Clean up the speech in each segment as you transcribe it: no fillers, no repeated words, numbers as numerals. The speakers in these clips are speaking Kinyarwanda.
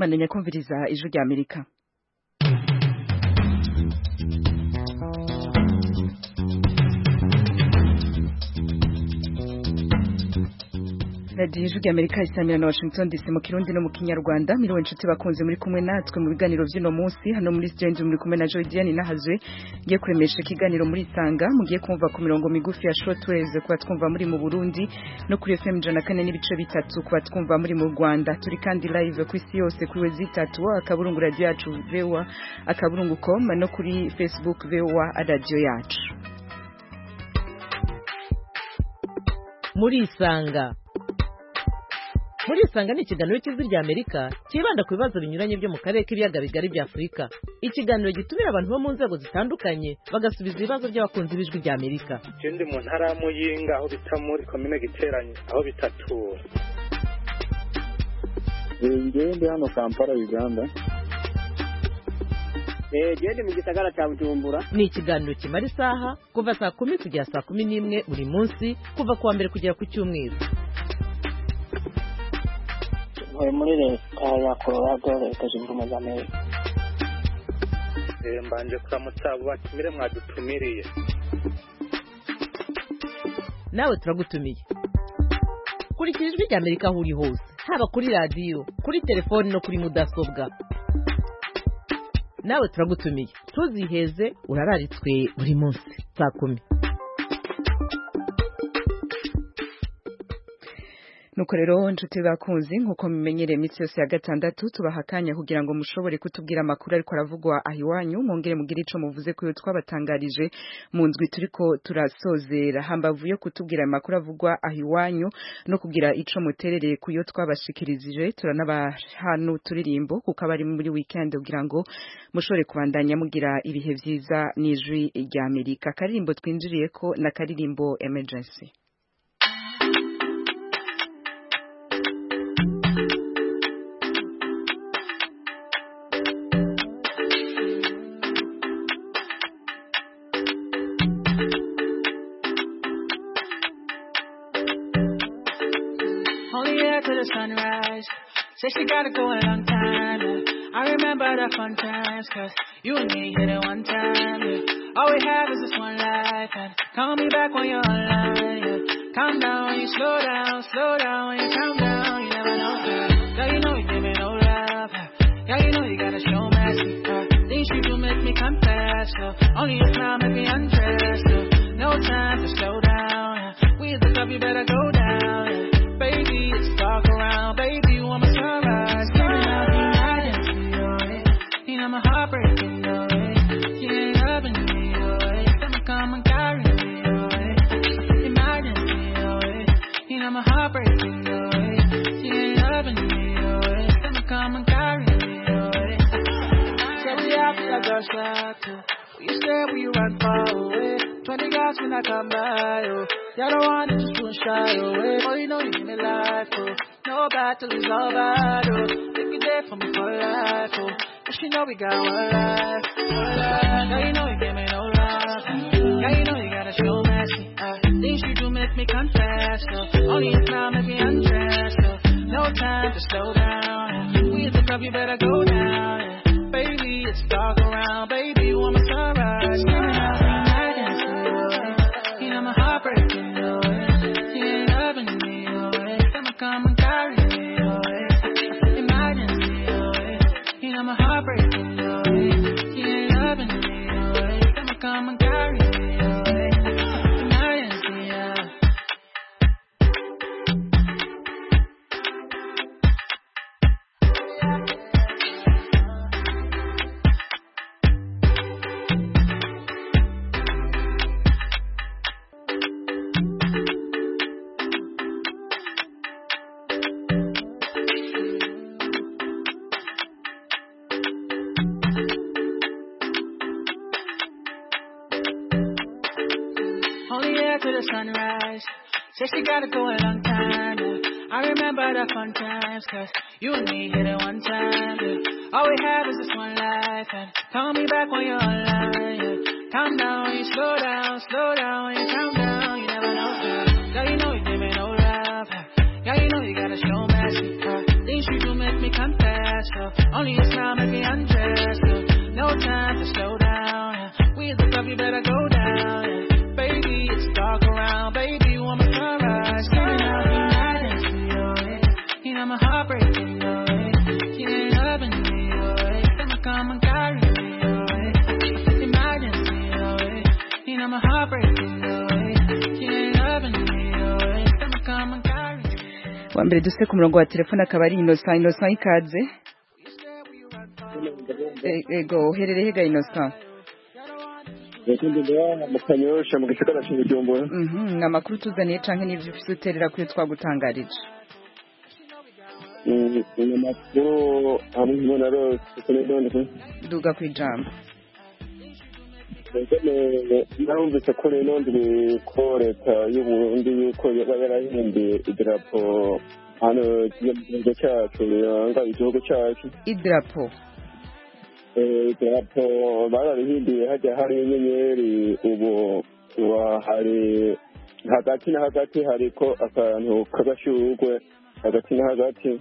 bandanya kumviriza ijwi rya Amerika. Radio Ijwi Amerika isamira na Washington DC mu Kirundi no mu Kinyarwanda. Miriwe inshuti bakunze muri kumwe natwe mu biganiro vy'ino munsi hano muri studio muri kumwe na Joydiane Nahazwe ngiye kuremesha ikiganiro muri Sanga mugiye kumva ku mirongo migufi ya shortwave kuba twumva muri mu Burundi no kuri FM 104 n'ibice bitatu kuba twumva muri mu Rwanda. Turi kandi live ku isi yose kuri wezi 3 akaburungu radio yacu VOA akaburungu.com no kuri Facebook VOA radio yacu. Muri Sanga Muri Sanga ni ikiganiro cy'Ijwi rya Amerika kibanda ku bibazo binyuranye byo mu karere k'ibiyaga bigari bya Afurika. Ikiganiro gitumira abantu bo mu nzego zitandukanye bagasubiza ibibazo by'abakunzi b'Ijwi rya Amerika. Ndi mu ntara ya Muyinga aho bita muri komine Giteranye aho bitatura. Ndi hano Kampala Uganda. Ndi mu gisagara cya Bujumbura. Ni ikiganiro kimara isaha kuva saa 10 kugera saa 11 buri munsi kuva kuwa mbere kugera ku cyumweru. Muri leta ya Colorado leta zunze ubumwe za Amerika. Mbanje kuramutsa abo batumire mwadutumiriye. Nawe turagutumiye. Kurikira Ijwi rya Amerika aho uri hose, haba kuri radio, kuri telefone no kuri mudasobwa. Nawe turagutumiye. Tuziheze urararitswe buri munsi saa 10. Nuko rero nshuti bakunzi nkuko mumenyereye iminsi yose ya gatandatu tubahakanya kugira ngo mushobore kutubwira amakuru ariko aravugwa ahiwanyu mwongere mugire ico muvuze ko twabatangarije mu ndwi turiko turasozera hambavu yo kutubwira amakuru avugwa ahiwanyu no kugira ico muterereye kuyo twabashikirije turanabahanu turirimbo kuko abari muri weekend kugira ngo mushobore kubandanya mugira ibihe vyiza n'Ijwi rya Amerika. Karirimbo twinjiriye ko na karirimbo Emergency. To the sunrise, said she gotta go a long time, yeah. I remember the fun times, cause you and me hit it one time, yeah. All we have is this one life, and call me back when you're online, yeah. Calm down when you slow down when you calm down, you never know, girl. Girl, you know you give me no love, girl, you know you gotta show mercy, things you do make me confess, so only a smile make me undress, so no time to slow down, we at the club, you better go down, yeah. Baby, it's dark around, baby, you want my sunrise. Give me out the night, you know my heart breaking, you ain't loving me, come and carry me, emergency, you know my heart breaking, you ain't loving me, come and carry me, say we have to just like to, you say we run far away, 20 guys when I come by, you're the one that just won't shy away. Oh, you know you give me life, no battle is over, take you there for me for life, but you know we got one life, girl, you know you give me no love, girl, you know you gotta show mercy, things you do make me confess, only a smile make me undress, no time to slow down, we at the club, you better go down, baby, it's dark around, baby, you want my sunrise, give me out the night, you know my heart breaking, you ain't loving me, come and carry me, emergency, you know my heart breaking, you ain't loving me, come and carry me, emergency, to the sunrise, said she gotta go a long time, yeah. I remember the fun times, cause you and me hit it one time, yeah. All we have is this one life, and call me back when you're online, yeah. Calm down when you slow down when you calm down, you never know, girl, you know you give me no love, girl, you know you gotta show mercy, things you do make me confess, Only a smile make me undress. No time to slow down. We at the club, you better go down. Baby, it's dark around. Baby, you want my sunrise. Coming out the night and see your way. You know my heart breaking your way. You ain't loving me your way. Come and carry me your way. Emergency your way. You know my heart breaking your way. You ain't loving me your way. Come and carry me. Wa mbere duse ku murongo wa telefone akaba ari Innocent ikaze. Ego uherereye ga Innocent. Yakundira mu Kanyosha mu gisagara cya Bujumbura. Amakuru tuzaniye canke n'ivyo ufite uterera kuri twagutangarije. Amakuru hamwe na rose kuri Duga kwijambo. Narumvise ko rero ndi ko leta y'u Burundi yuko yarahinduye idarapo hano igihugu cyacu yanga igihugu cyacu. Idarapo bararihinduye hajya hari inyenyeri ubu hari hagati na hagati hariko akantu k'agashurwe hagati na hagati.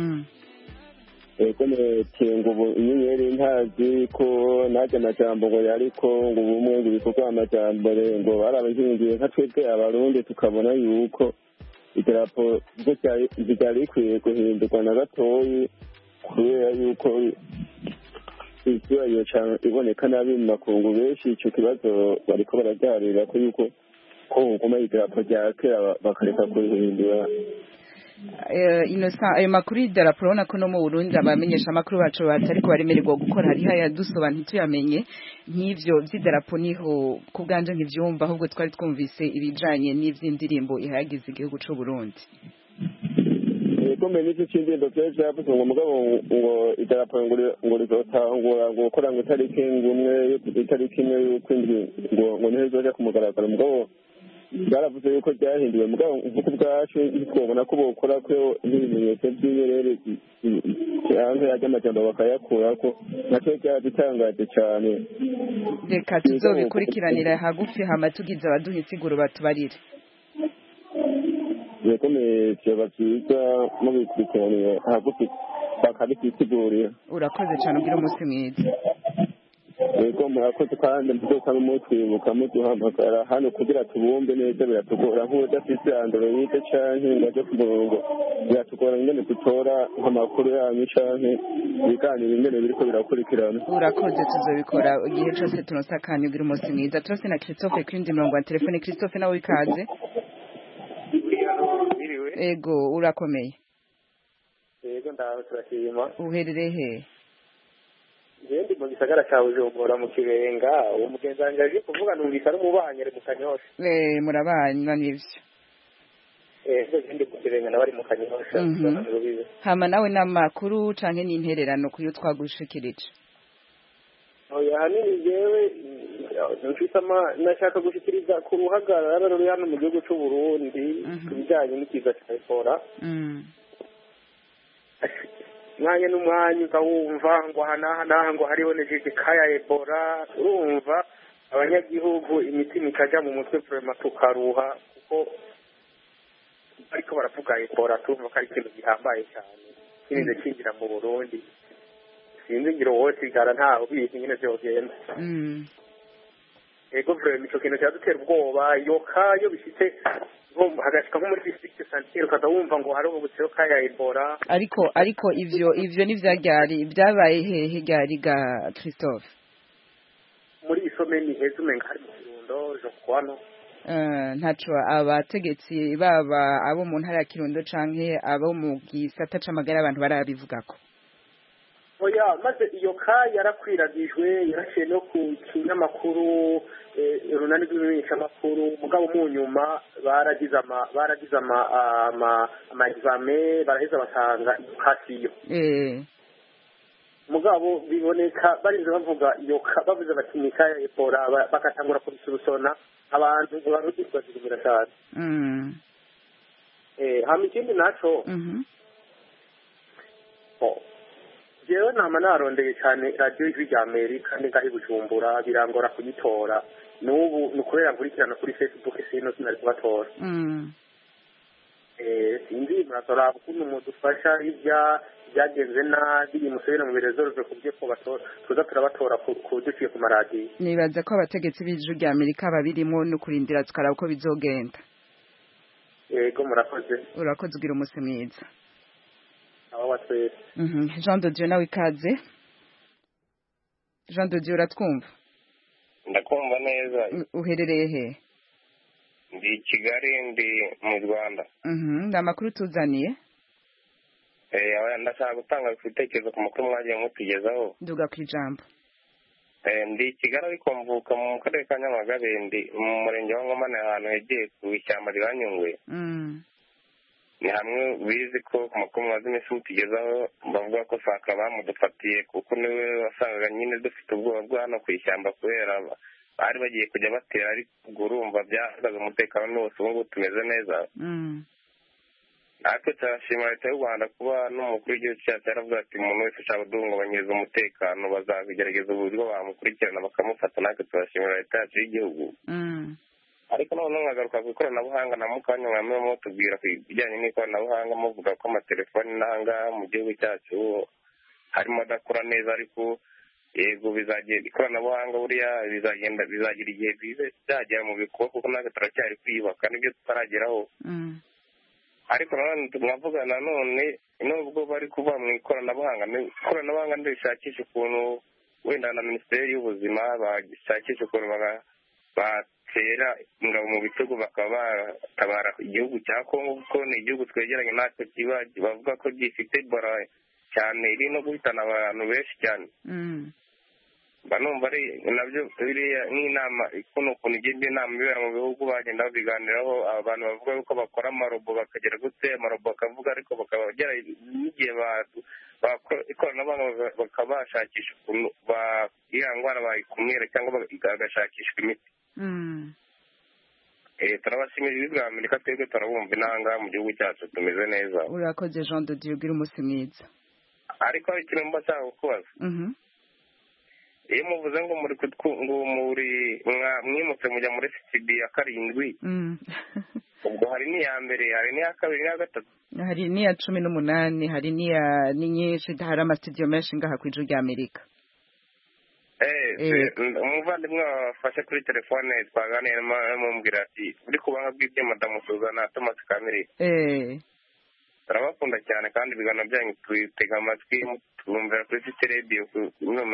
Ego netenga ubu inyenyeri ntazi ko najya amajambo ngo yariko ngo ubumwe ngo ibikorwa amajambere ngo barabahinduye nka twebwe abarundi tukabona yuko idarapo ryari rikwiye guhindurwa na gatoyi kubera yuko isura yoca iboneka nabi mu makungu benshi ico kibazo bariko bararyarira ko yuko ko huguma idarapo rya kera bakareka kurihindura. Innocent ayo makuru y'idarapo urabona ko no mu Burundi abamenyesha amakuru bacu batariko baremererwa gukora hariho ayadusoba ntituyamenye nk'ivyo vy'idarapo niho ku bwanje ntivyumva ahubwo twari twumvise ibijanye n'ivy'indirimbo ihayagiza igihugu c'u Burundi. Kumbe n'icyo cy'indirimbo vyavuze ngo mugabo ngo idarapo ngo rizotangura ngo gukora ngo itariki imwe y'ukwindwi ngo niho izoja ku mugaragaro mugabo baravuze yuko ryahinduwe mugabo nk'uko ubwacu twabona ko bokora ko n'ibimenyetso by'inyerere hanze yajya amajambo bakayakurako nacyo byaradutangaje cyane. Reka tuzobikurikiranira hagufi hama tugize abaduha insiguro batubarire. Yekomeye vyoba vyiza mubikurikiranira hagufi bakabitwisigurira. Urakoze cyane ugira umunsi mwiza. Ego murakoze kandi muzoka mutwibuka muduhamagara hano kugira tubumve neza biratugora nk'udafise Android canke ngo aje ku murongo biratugora ingene dutora amakuru yanyu canke ibiganiro ingene biriko birakurikirana. Urakoze tuzobikora igihe cyose tunosa kandi ugira umunsi mwiza. Turase na Christophe kwindi murongo wa telefone. Christophe nawe ikaze. Ego urakomeye. Ego ndaho turashima. Uherereye he? Ndi mu gisagara cya Bujumbura mu Kibenga uwo mugenzi wanjye aje kuvuga numvise ari umubanye ari mu Kanyosha. Murabanywa n'ivyo. Ndi mu Kibenga n'abari mu Kanyosha. Hama nawe n'amakuru canke n'intererano kuyo twagushikirije. Oya hanini jewe nashaka gushikiriza ku ruhagarara ruri hano mu gihugu cy'u Burundi kubijyanye n'ikiza cya Ebola. Mwanya n'umwanya ukawumva ngo hanaha ngo haribonejeje kaya Ebola urumva abanyagihugu imitima ikaja mu mutwe vraiment tukaruha kuko ariko baravuga Ebola tuvuga ko ari ikintu gihambaye cyane kirinze kinjira mu Burundi sinzi ngiro wose igara ntaho bizi nyine vyogenda. Ego vraiment ico kintu cyadutera ubwoba yo bishitse hagashika nko muri district sanitaire ukaza wumva ngo hari ubutseyo kaya Ebola. Ariko ivyo nivyaryari byabaye hehe ryari ga Christophe? Muri isomeni hezume ngari mu Kirundo jo kwano. Ntaco abategetsi baba abo mu ntara ya Kirundo canke abo mu gisata c'amagara abantu barabivugako. Oya maze iyo kaya yarakwiragijwe yarashiye no ku kinyamakuru runani rw'imenyeshamakuru mugabo mu nyuma baragize ama exame baraheza basanga ikasiyo. Mugabo biboneka barinze bavuga iyo bavuze bati ni kaya Ebola bakatangura kubisurusona abantu barudikwazigira cyane. Hama ikindi naco jewe nama narondeye cyane radio ijwi rya Amerika ngahi Bujumbura birangora kuyitora n'ubu nukorera nkurikirana kuri Facebook sino sinari kubatora. Sinzi muratoraba ukuntu mudufasha byagenze nabi musubire mu birezorve ku byo tuza turabatora duciye ku maradiyo. Nibaza ko abategetsi b'ijwi rya Amerika babirimo no kurindira tukaraba uko bizogenda. Yego murakoze. Urakoze ugira umunsi mwiza. Aba watwese. Jean de Dieu nawe ikaze. Jean de Dieu uratwumva? Ndakumva neza. Uherereye he? Ndi Kigali ndi mu Rwanda. Nda makuru tuzaniye? Ndashaka gutanga ibitekerezo ku makuru mwagiye mutugezaho. Nduga ku ijambo. Ndi Kigali ariko mvuka mu karere ka Nyamagabe ndi mu murenge wa Ngomane ahantu hegeye ku ishyamba rya Nyungwe. Ni hamwe bizi ko ku makuru mwazi iminsi mutugezaho bavuga ko saka bamudufatiye kuko niwe wasangaga nyine dufite ubwoba bwa hano ku ishyamba kubera bari bagiye kujya batera ariko urumva byahagaze umutekano n'uwose ubu ngubu tumeze neza. Natwe turashima leta y'u Rwanda kuba n'umukuru w'igihugu cyacu yaravuze ati umuntu wese ushaka kuduhungabanyiriza umutekano bazagerageza uburyo bamukurikirana bakamufata. natwe turashimira leta yacu y'igihugu. Ariko noneho nkagaruka ku ikoranabuhanga na mukanya mwamwe mutubwira ku bijyanye n'ikoranabuhanga muvuga ko amatelefoni n'ahangaha mu gihugu cyacu harimo adakora neza ariko yego bizagenda ikoranabuhanga buriya bizagira igihe bizagera mu bikorwa kuko natwe turacyari kwiyubaka nibyo tutarageraho. Ariko nanone tunavuga nanone nubwo bari kuva mu ikoranabuhanga ndishakisha ukuntu wenda na Minisiteri y'Ubuzima bashakisha ukuntu batera ingabo mu bitugu bakaba batabara igihugu cya Kongo kuko ni igihugu twegeranye natwe bavuga ko gifite Ebola cyane iri no guhitana abantu benshi cyane. Banumva ari nabyo biriya n'inama ukuntu igenda inama ibera mu bihugu bagenda babiganiraho abantu bavuga ko bakora amarobo bakagera gute amarobo bakavuga ariko bakabagera n'igihe ikoranabuhanga bakaba bashakisha ukuntu iya ndwara bayikumira cyangwa bagashakishwa imiti. Turabashimira ibi bwa Amerika twebwe turabumva inanga mu gihugu cyacu tumeze neza. Urakoze Jean de Dieu ugira umunsi mwiza. Ariko hari ikintu mba nshaka kubaza. Iyo muvuze ngo mwimutse mujya muri studio ya 7 ubwo hari n'iya mbere hari n'iya kabiri n'iya gatatu hari n'iya 18 hari ni nyinshi hari amastudio menshi ngaha ku ijwi rya Amerika. Umuvandimwe wafashe kuri telefone twaganira mumubwira ati uri kubaha bw'ibyo madamu Suzana Thomas Kamere. Turabakunda cyane kandi ibiganiro byanyu twitega amatwi twumvira kuri City Radio kuri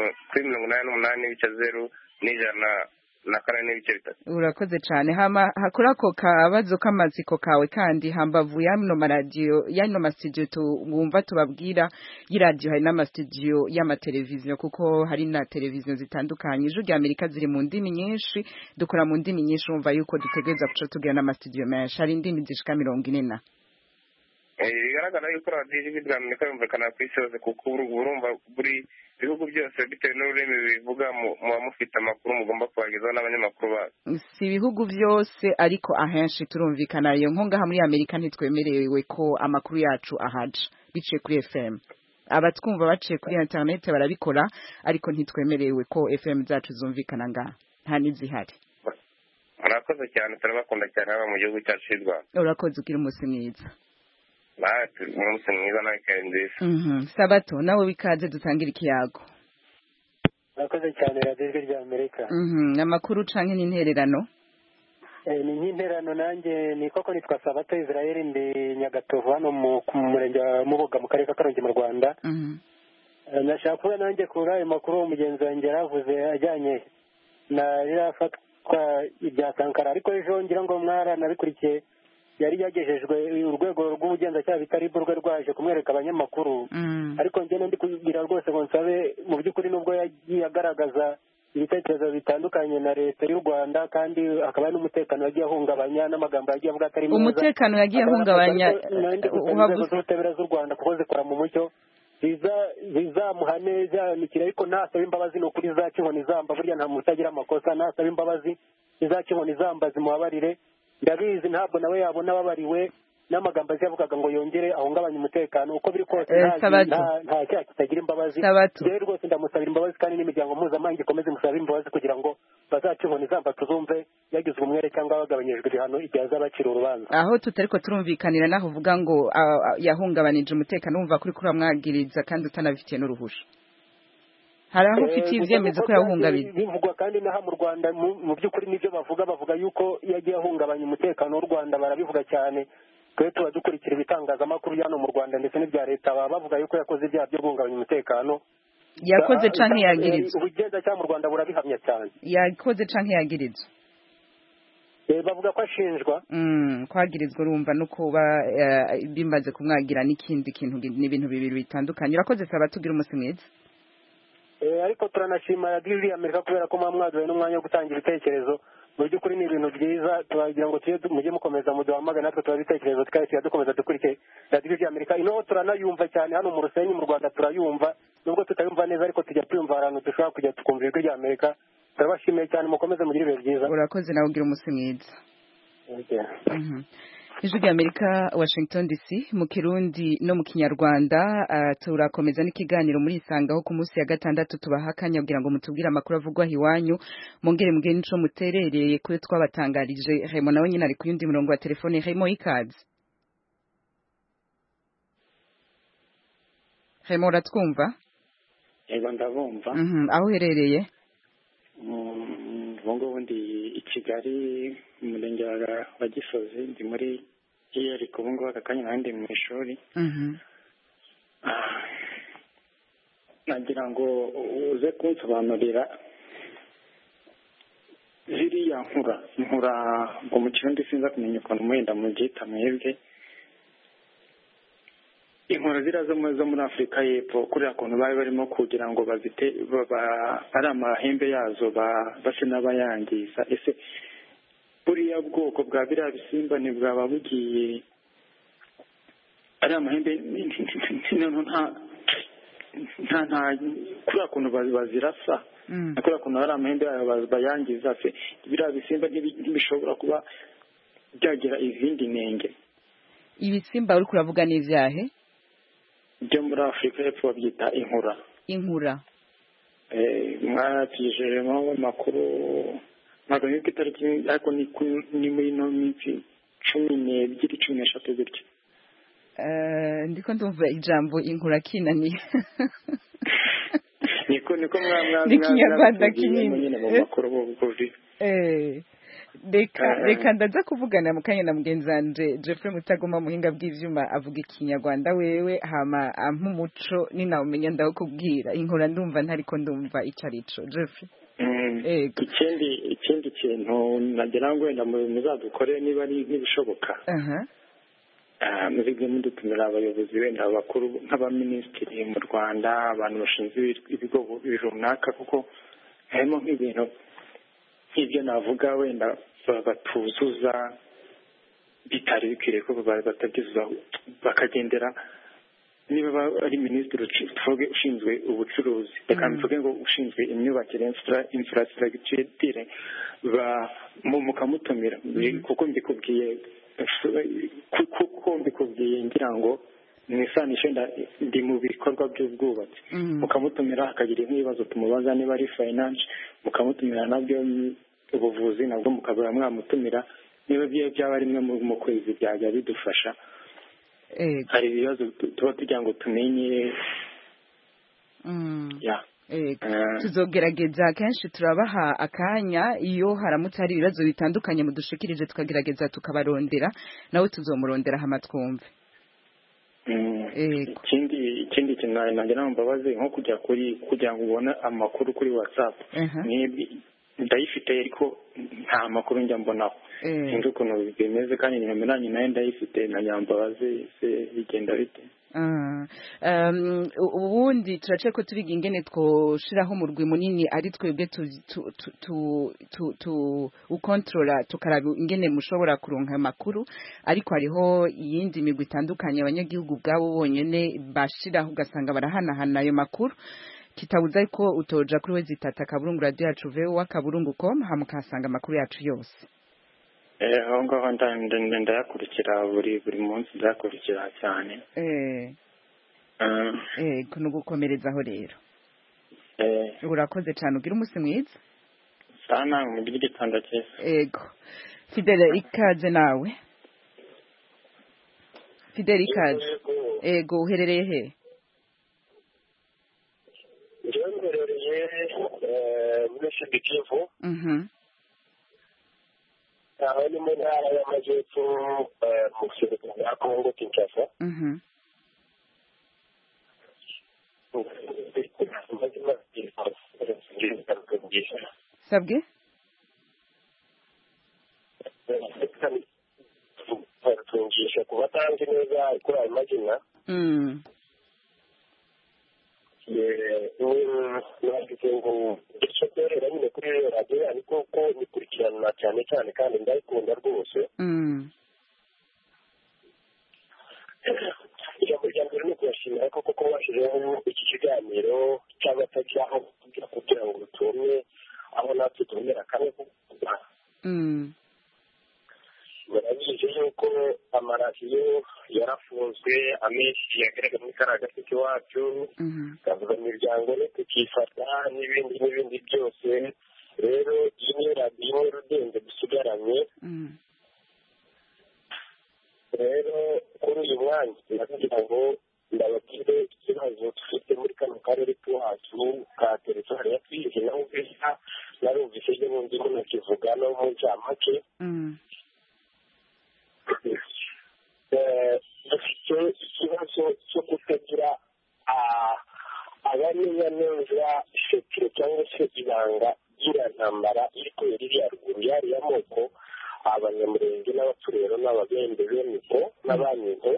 88.0 n'ijana Urakoze cyane hakora ko kabazo k'amaziko kawe kandi hambavu y'ano maradiyo y'ano mastudio tugumva tubabwira y'iradio hari n'amastudio y'amateleviziyo kuko hari na televiziyo zitandukanye ijwi rya Amerika ziri mu ndimi nyinshi dukora mu ndimi nyinshi umva yuko dutegereza kuca tugira n'amastudio menshi hari indimi zishika 40. Bigaragara yuko radiyo ijwi rya Amerika yumvikana ku isi yose kuko urumva buri ibihugu byose bitewe n'ururimi bivuga muba mufite amakuru mugomba kubagezaho n'abanyamakuru bacu. Si ibihugu byose ariko ahenshi turumvikana iyo nko ngaha muri Amerika ntitwemerewe ko amakuru yacu ahaja biciye kuri FM. Abatwumva baciye kuri internet barabikora ariko ntitwemerewe ko FM zacu zumvikana ngaha nta nizihari. Murakoze cyane turabakunda cyane aba mu gihugu cyacu cy'u Rwanda. Urakoze ugira umunsi mwiza. Umunsi mwiza nawe kandi Sabato nawe wikaze dutangira ikiyago. Urakoze cyane radiyo rya Amerika. Amakuru canke n'intererano? Ni nk'intererano nanjye ni koko nitwa Sabato Israel ndi Nyagatovu hano mu murenge wa Mubuga mu karere ka Karongi mu Rwanda. Nashaka kuba nanjye kuri ayo makuru umugenzi wanjye yaravuze ajyanye na rirafatwa ibya Sankara ariko ejo ngira ngo mwaranabikurikiye yari yagejejwe urwego rw'ubugenzacyaha bitari rwo rwaje kumwereka abanyamakuru ariko njye ndi kugira rwose ngo nsabe mu by'ukuri nubwo yagiye agaragaza ibitekerezo bitandukanye na leta y'u Rwanda kandi akaba n'umutekano yagiye ahungabanya n'amagambo yagiye avuga atari meza. Umutekano yagiye ahungabanya ubutabera z'u Rwanda kuko zikora mu mucyo zizamuha neza nikira ariko nasaba imbabazi no kuri za Kinkoni zamba burya nta mutagira amakosa nasaba imbabazi za Kinkoni zamba zimubabarire ndabizi ntabwo nawe yabona babariwe n'amagambo avugaga ngo yongere ahungabanye umutekano uko biri kose nta cyaha kitagira imbabazi rero rwose ndamusabira imbabazi kandi n'imiryango mpuzamahanga ikomeze imusabire imbabazi kugira ngo bazace inkoni zamba tuzumve yagizwe umwere cyangwa bagabanyijwe ibihano igihe azaba acira urubanza aho tutariko turumvikanira naho uvuga ngo yahungabanije umutekano wumva kuri kuramwagiriza kandi utanabifitiye n'uruhusha hari aho ufitiye ibyemezo ko yawuhungabanye bivugwa kandi n'aha mu Rwanda mu by'ukuri n'ibyo bavuga yuko yagiye ahungabanya umutekano w'u Rwanda barabivuga cyane twe tuba dukurikira ibitangazamakuru hano mu Rwanda ndetse n'ibya leta baba bavuga yuko yakoze ibyaha byo guhungabanya umutekano yakoze canke yagirizwa ubugenzacyaha mu Rwanda burabihamya cyane yakoze canke yagirizwa bavuga ko ashinjwa kwagirizwa urumva no kuba bimaze kumwagira n'ikindi kintu n'ibintu bibiri bitandukanye urakoze saba tugira umunsi mwiza ariko turanashima radiyo Amerika kubera ko mwaduhaye n'umwanya wo gutanga ibitekerezo mu by'ukuri ni ibintu byiza turagira ngo mujye mukomeza muduhamagare natwe tuba ibitekerezo tukaba dukomeza dukurikije radiyo Amerika ino turanayumva cyane hano mu Rusenyi mu Rwanda turayumva nubwo tutayumva neza ariko tujya tuyumva ahantu dushobora kujya tukumva ijwi rya Amerika turabashimiye cyane mukomeze mugire ibihe byiza urakoze nawe ugira umunsi mwiza ijwi rya Amerika Washington DC mu Kirundi no mu Kinyarwanda turakomeza n'ikiganiro muri isangaho ku munsi ya gatandatu tubaha akanya kugira ngo mutubwire amakuru avugwa iwanyu mongere mugire nico muterereye kuri twabatangarije Raymond nawe nyine ari ku yundi murongo wa telefone Raymond ikaze Raymond uratwumva yego ndabumva aho uherereye ubwo ndi i Kigali mu murenge wa Gisozi ndi muri ariko ubu ngubu aka kanya nandi mu ishuri nagira ngo uze kunsobanurira ziriya nkura ngo mu kirundi sinza kumenya ukuntu mwenda mugita mwebwe inkura ziriya zo muri Afurika y'Epfo kuriya kuntu bari barimo kugira ngo bazite ari amahembe yazo base n'abayangiza ese buriya bwoko bwa biriya bisimba ntibwaba bugiye ari amahembe nta kuriya kuntu bazirasa kuriya kuntu ari amahembe yayo bayangiza se biriya bisimba ntibishobora kuba byagira izindi nenge ibisimba uri kuravuga n'ivyahe byo muri Afurika y'Epfo babyita inkura mwatijejemo amakuru ntabwo nibwo itariki ariko ni muri ino minsi 12 13 gutyo ndiko ndumva ijambo inkura kinaniye niko n'ikinyarwanda kinini mu makuru b'ubuvuzi reka ndaza kuvugana mu kanya na mugenzi wanje Jeffrey Mutagoma muhinga bw'ivyuma avuga ikinyarwanda wewe hama nk'umuco ninawumenya ndaho kubwira inkura ndumva ntariko ndumva icyo arico Jeffrey ikindi kintu nagira ngo wenda muzadukore niba ari n'ibishoboka muzige mudutumira abayobozi wenda abakuru nk'abaminisitiri mu Rwanda abantu bashinzwe ibigo runaka kuko harimo nk'ibintu nk'ibyo navuga wenda batuzuza bitari bikwiriye ko batabyuzuza bakagendera niba ari minisitiri ushinzwe ubucuruzi reka mvuge ngo ushinzwe imyubakire infrastructure mukamutumira kuko mbikubwiye ngira ngo mwisanishe ndi mu bikorwa by'ubwubatsi mukamutumira hakagira nk'ibibazo tumubaza niba ari finance mukamutumira nabyo ubuvuzi nabwo mukabura mwamutumira niba byaba rimwe mu kwezi byajya bidufasha hari ibibazo tuba tugira ngo tumenye tuzogerageza kenshi turabaha akanya iyo haramutse hari ibibazo bitandukanye mudushikirije tukagerageza tukabarondera nawe tuzomurondera hama twumve ikindi kintu nagira ngo mbabaze nko kugira ngo ubone amakuru kuri WhatsApp ndayifite ariko nta makuru njya mbonaho sinzi ukuntu bimeze kandi nimero nayo ndayifite na nyambabaze se bigenda bite ubundi turace ko tubiga ingene twoshiraho umurwi munini ari twebwe ukontrola tukaraba ingene mushobora kuronka amakuru ariko hariho iyindi migwi itandukanye abanyagihugu bwabo bonyene bashiraho ugasanga barahanahana ayo makuru kitabuza ko utoja kuri we zitata kaburungu radio yacu VOA kaburungu.com hamukasanga amakuru yacu yose aho ngaho ndayakurikira buri munsi ndayakurikira cyane. Ni ugukomerezaho rero. Urakoze cyane, ugira umunsi mwiza. Sana mu gitondo cyiza. Ego. Fidele ikaze nawe. Fidele ikaze. Ego uherereye he? Ngerereye muri Kivu. Aho ni mu ntara y'Amajyepfo mu kirwa cya Kongo Kinshasa. Sabwe? Tungisha kuba tanzi neza kuri ayo mazina. Nagize ngo icyo rero nyine kuri radiyo ariko ko bikurikirana cyane cyane kandi ndabikunda rwose. Ijambo rya mbere ni ukubashimira koko ko bashyizeho iki kiganiro cy'abatajyaho kugira ngo tume aho natwe tubonera kamwe kuvuga. Barabizi yuko amaradiyo yarafunzwe amenshi yagaragara muri kariya gace k'iwacu, kavuga imiryango no tukifata n'ibindi byose. Rero iyi niyo radiyo rudende dusigaranye. Rero kuri uyu mwanya ndagira ngo ndababwire ikibazo dufite muri kano karere k'iwacu ka teritwari ya Fizi na Uvira. Narumvise ejo bundi munakivuga no mu ncamake. Dufite ikibazo cyo kutagira abamenya neza sekire cyangwa se ibanga ry'iriya ntambara iri kubera iriya ruguru yariya moko, abanyamurenge n'abapfurero n'ababembe b'emigo n'abanyinto.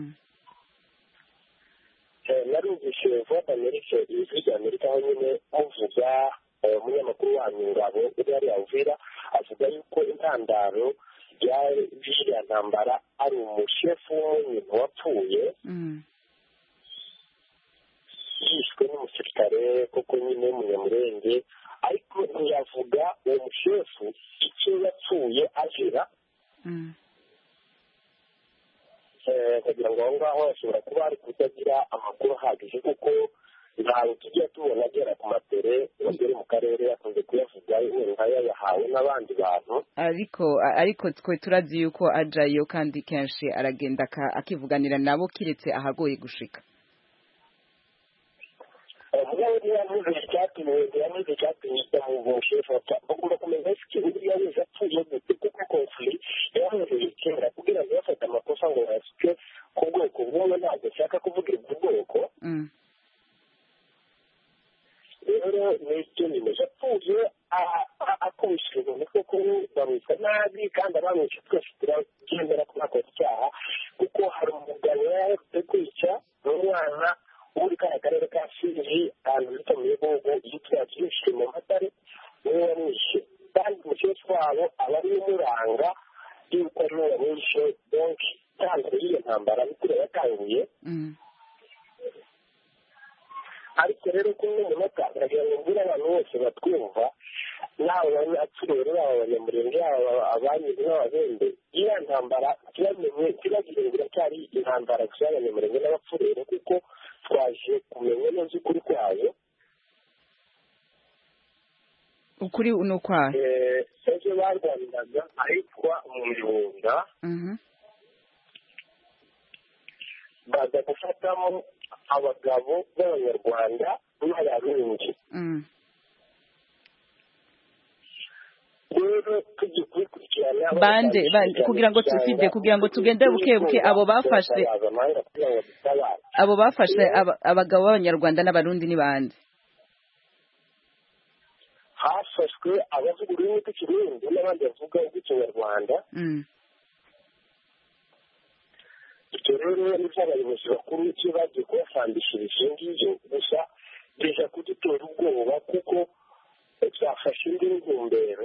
Narumvise voix d'Amerique, ijwi ry'Amerika aho nyine muvuga umunyamakuru wanyu Ngabo uri hariya Uvira avuga yuko intandaro y'iriya ntambara ari umushefu w'umuntu wapfuye yishwe n'umusirikare koko nyine w'umunyamurenge, ariko ntiyavuga uwo mushefu icyo yapfuye azira. kugira ngo aho ngaho hashobora kuba hari kutagira amakuru ahagije kuko ntawe tujya tubona agera ku matere bagere mu karere yakunze kuyavuga wenda yayahawe n'abandi bantu. ariko twe turazi yuko ajayo kandi kenshi aragenda akivuganira nabo kiretse ahagoye gushika. Mugabo yavuze icyatumye ijya mu bushefu bagomba kumenya ko uriya wese apfuye gute kuko konflikt yahereye kera kugira ngo bafate amakosa ngo basuke ku bwoko bw'uwo ntabwo ashaka kuvugira ku bwoko. Rero n'icyo nimeje apfuye akubishije mu mutwe ko bamwita nabi kandi abamwishe twese turagendera kuri ako cyaha kuko hari umugabo yaje kwica umwana uri kariya karere ka Fizi ahantu bita mu Bigogo yitwa Byinshi mu Matare niwe wamwishe kandi umukecuru wabo aba ari umuranga yuko ari we wamwishe. Donc intandaro y'iyo ntambara niko yatanguye. ariko rero kuri uno munota ndagira ngo mbwire abantu bose batwumva n'abo bapfurero n'abo banyamurenge abanyuze n'ababembe iriya ntambara kibagire ngo iracyari intambara gusa y'abanyamurenge n'abapfurero kuko twaje kumenya neza ukuri kwayo. ukuri ni ukwayo ejo barwaniraga ahitwa mu Mibunda baza gufatamo abagabo b'abanyarwanda n'abarundi. rero tugiye kubikurikirana bande kugira ngo tugende buke abo bafashe abagabo b'abanyarwanda n'abarundi ni bande? hafashwe abavuga ururimi rw'ikirundi n'abandi bavuga urw'ikinyarwanda. ibyo rero nibyo abayobozi bakuru icyo bagiye kubafandishiriza ngibyo gusa biza kudutera ubwoba kuko byafashe indi ntumbero.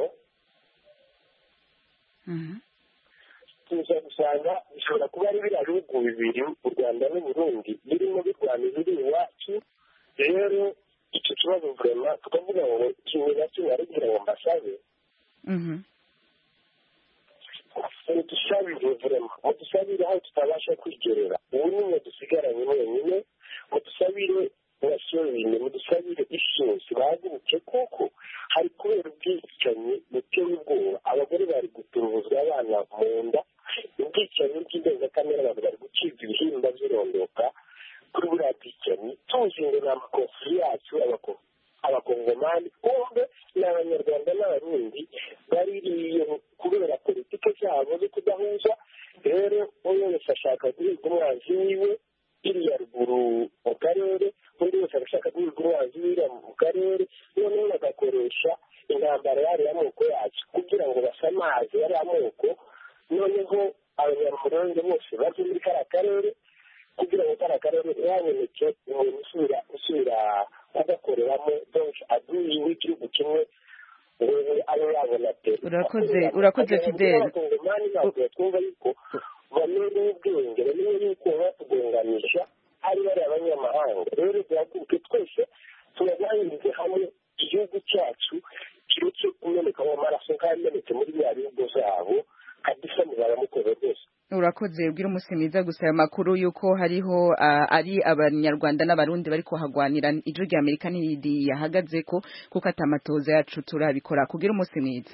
tuza gusanga bishobora kuba ari biriya bihugu bibiri u Rwanda n'Uburundi birimo birwanira iri iwacu. rero icyo kibazo vrema tukavuga ngo kimwe na kimwe ari kugira ngo mbasabe mudusabire vrema mudusabire aho tutabasha kwigerera ubu nimwe dusigaranye wenyine mudusabire bashyirinde mudusabire ishinzi bahaguruke kuko hari kubera ubwicanyi buteye ubwoba abagore bari guturubuzwa abana mu nda ubwicanyi bw'indengakamere abantu bari gucibwa ibihimba by'irondoka kuri buriya bwicanyi tuzi ngo ni amakonfuri yacu abakongomani kumbe n'abanyarwanda n'abarundi baririye kubera politike zabo zo kudahuza rero uyu wese ashaka guhiga umwanzi wiwe iriya ruguru mu karere undi wese arashaka guhiga umwanzi wiriya mu karere noneho bagakoresha intambara yariya amoko yacu kugira ngo basamaze yariya amoko noneho abanyamurenge bose baje muri kariya karere kugira ngo kariya karere haboneke umuntu usubira kugakoreramo donc aduyi w'igihugu kimwe abe yabona pe urakoze Fidel abakongomani ntabwo twumva yuko bamenye ubwenge bamenye yuko batugonganisha ari bari abanyamahanga rero duhaguruke twese turabahirize hamwe igihugu cyacu kiretse kumenekamo amaraso nk'amenetse muri bya bihugu zabo kabisa muzabamukore rwose urakoze ubwira umunsi mwiza gusa aya makuru yuko hariho ari abanyarwanda n'abarundi bari kuhagwanira ijwi rya Amerika n'iridi yahagaze ko kuko atamatoza yacu turabikora kugira umunsi mwiza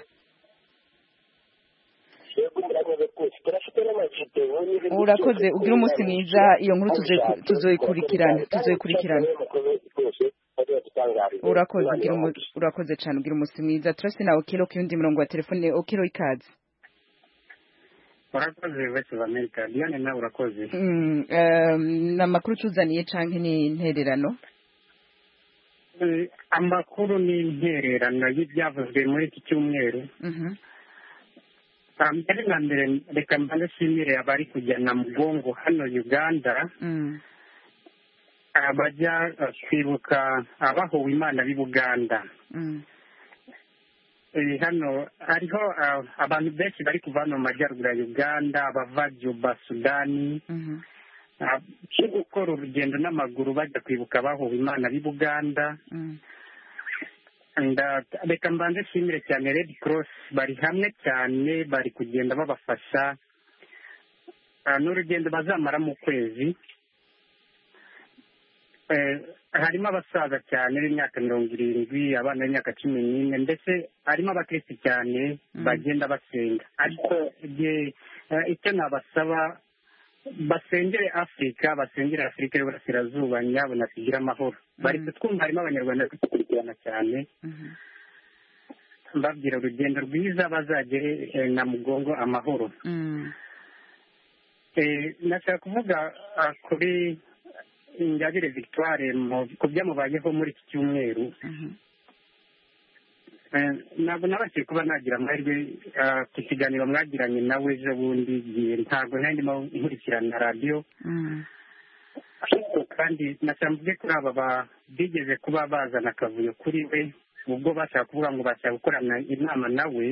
urakoze ubwira umunsi mwiza iyo nkuru tuzoyikurikirana urakoze cyane ubwira umunsi mwiza turase na Okelo k'undi murongo wa telefone Okelo ikaze urakoze wese wa Amerika Diane nawe urakoze na makuru tuzaniye canke ni intererano amakuru ni intererano y'ibyavuzwe muri iki cyumweru mbere na mbere reka mbanze nshimire abari kujyana mugongo hano Uganda bajya kwibuka abahowe Imana b'i Buganda hano hariho abantu benshi bari kuva hano mu majyaruguru ya Uganda abava Juba Sudani cyo gukora urugendo n'amaguru bajya kwibuka abahowe Imana b'i Buganda reka mbanze nshimire cyane Red Cross bari hamwe cyane bari kugenda babafasha n'urugendo bazamara mu kwezi harimo abasaza cyane b'imyaka 70 abana b'imyaka 14 ndetse harimo abakristo cyane bagenda basenga ariko icyo nabasaba basengere Afurika y'Uburasirazuba nyabona tugira amahoro bari kutwumva harimo abanyarwanda kukurikirana cyane mbabwira urugendo rwiza bazagere na mugongo amahoro nashaka kuvuga kuri Ingabire Victoire ku byamubayeho muri iki cyumweru ntabwo nabashije kuba nagira amahirwe ku kiganiro mwagiranye nawe ejo bundi gihe ntabwo ndimo nkurikirana radiyo kandi nasanzwe kuri aba bigeze kuba bazana akavuyo kuri we ubwo bashaka kuvuga ngo bashaka gukorana inama nawe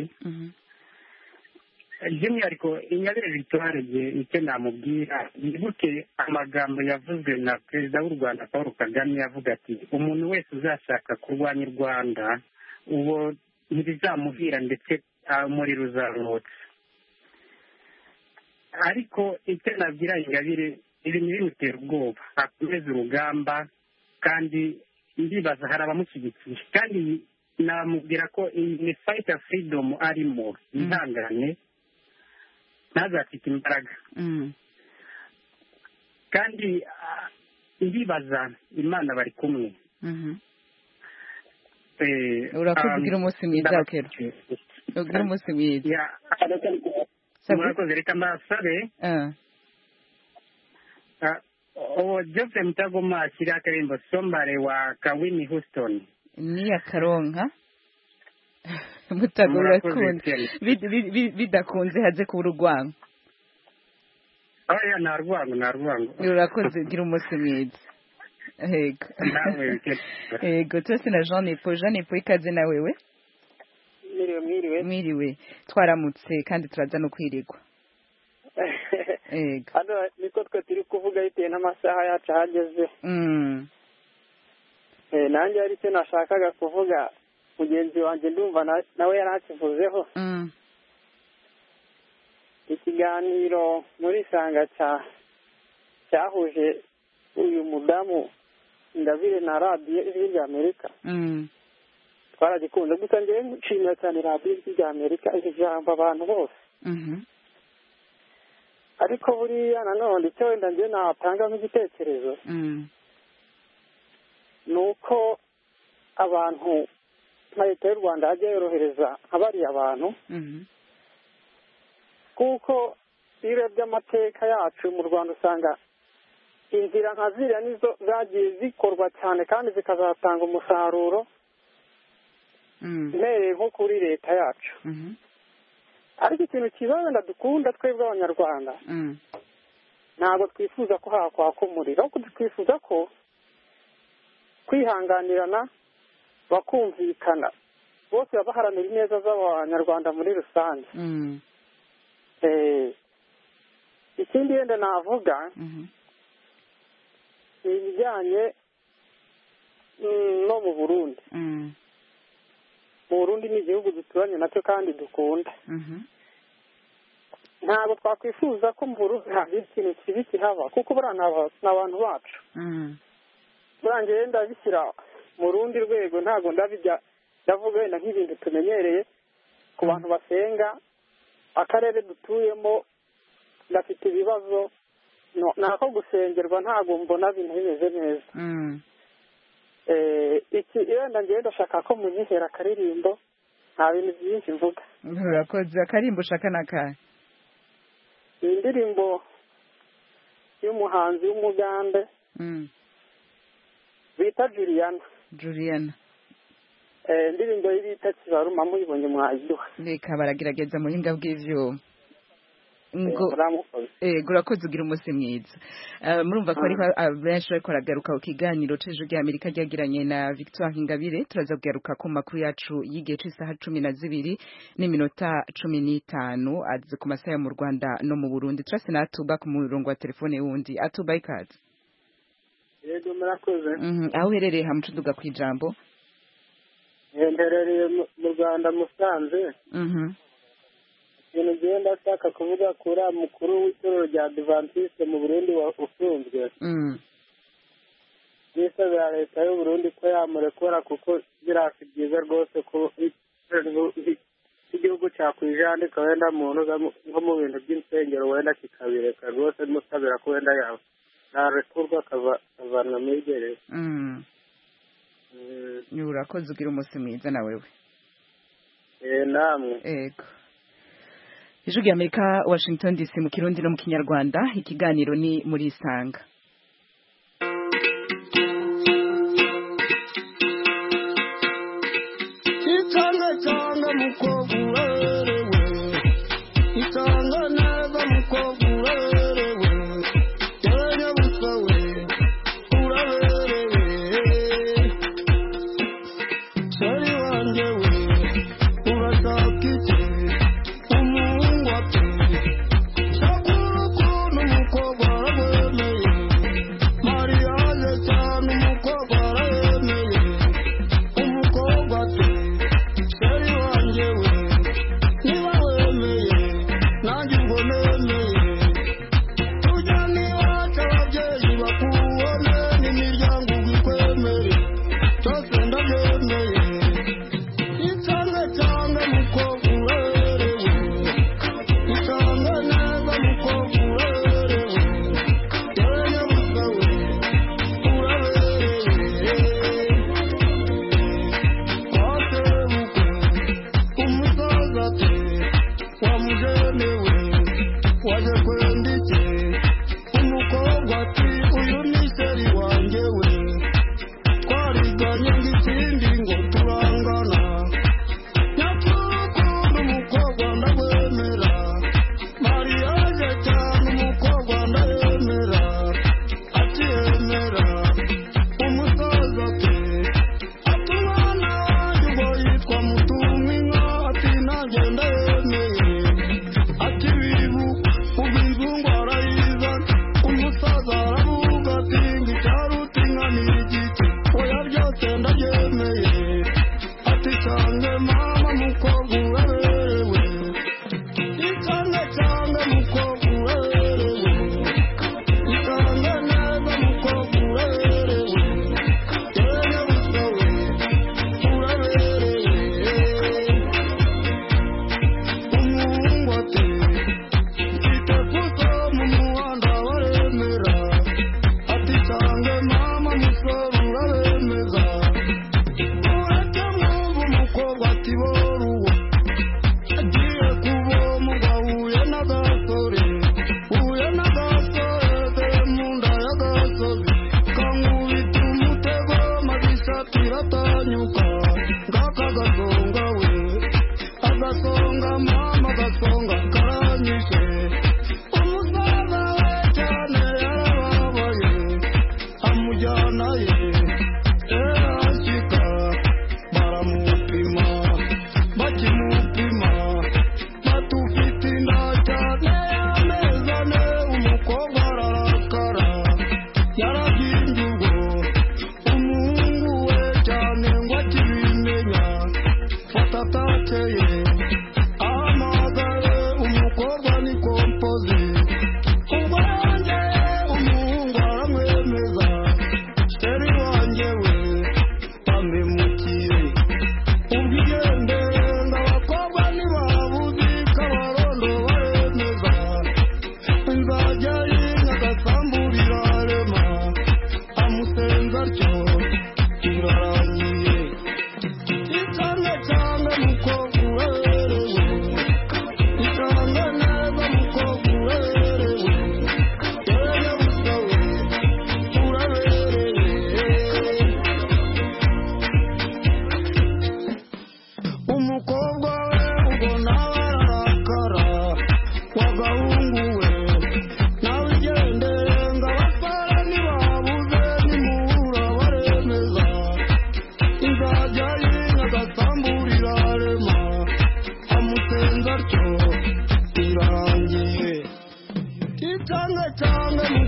by'umwihariko Ingabire Victoire icyo namubwira yibuke amagambo yavuzwe na perezida w'u Rwanda Paul Kagame yavuga ati umuntu wese uzashaka kurwanya u Rwanda uwo ntibizamuhira ndetse umuriro uzamutse ariko icyo nabwira Ingabire ibintu bimutera ubwoba akomeza urugamba kandi ndibaza hari abamushyigikiye kandi namubwira ko ni fight of freedom arimo yihangane ntazafite imbaraga kandi ndibaza Imana bari kumwe urakoze ugira umunsi mwiza Okelo ugira umunsi mwiza murakoze reka mbasabe Joseph Mutagoma ashyira akarimbo Sombare wa Kawini Houston ni akaronka Mutagoma bidakunze haze ku urwango oya narwango urakoze ugira umunsi mwiza Ego twese na Jean Nepo ikaze na wewe mwiriwe twaramutse kandi turaza no kwirigwa hano niko twe turi kuvuga bitewe n'amasaha yacu ahageze nanjye hari icyo nashakaga kuvuga mugenzi wanjye ndumva nawe yari akivuzeho ikiganiro muri sanga cyahuje uyu mudamu Ingabire na radiyo ijwi rya Amerika twaragikunze gusa njyewe nshimira cyane radiyo ijwi rya Amerika ijambo abantu bose ariko buriya nanone icyo wenda njye natanga nk'igitekerezo ni uko abantu nka leta y'u Rwanda yajya yorohereza abariya abantu kuko iyo urebye amateka yacu mu Rwanda usanga inzira nka ziriya nizo zagiye zikorwa cyane kandi zikazatanga umusaruro uhereye nko kuri leta yacu ariko ikintu kiba wenda dukunda twebwe abanyarwanda ntabwo twifuza ko hakwaka umuriro ahubwo twifuza ko kwihanganirana bakumvikana bose baba baharanira ineza z'abanyarwanda muri rusange ikindi wenda navuga ni ibijyanye no mu Burundi mu Burundi ni igihugu duturanye nacyo kandi dukunda ntabwo twakwifuza ko mu Burundi hagira ikintu kibi kihaba kuko buriya ni abantu bacu burangiye wenda bishyira mu rundi rwego ntabwo ndavuga wenda nk'ibintu tumenyereye ku bantu basenga akarere dutuyemo gafite ibibazo nako gusengerwa ntabwo mbona bintu bimeze neza iki wenda njyewe ndashaka ko munyihera akaririmbo nta bintu byinshi mvuga urakoze akarimbo ushaka n'akahe iyi ndirimbo y'umuhanzi w'umugande bita Juliana indirimbo ye bita Kibaruma muyibonye mwayiduha reka baragerageza mu buhinga bw'ivyuma urakoze ugira umunsi mwiza murumva ko ariho benshi bariko baragaruka ku kiganiro c'ejo ry'Amerika ryagiranye na Victoire Ingabire turaza kugaruka ku makuru yacu y'igihe c'isaha 12:15 azi ku masaha mu Rwanda no mu Burundi turase na Atuba ku murongo wa telefone wundi Atuba ikaze yego murakoze aho uherereye hamucuduga ku ijambo mperereye mu Rwanda Musanze ikintu genda ashaka kuvuga kuri mukuru w'itorero rya Adventiste mu Burundi ufunzwe nisabira leta y'u Burundi ko yamurekura kuko birasi byiza rwose ko igihugu cyakwijandika wenda muntu nko mu bintu by'insengero wenda kikabireka rwose musabira ko wenda narekurwa akavanwa muri gereza urakoze ugira umunsi mwiza na wewe namwe ego ijwi ry'Amerika Washington DC mu Kirundi no mu Kinyarwanda ikiganiro ni muri Isanga Sakuru kuno mukobwa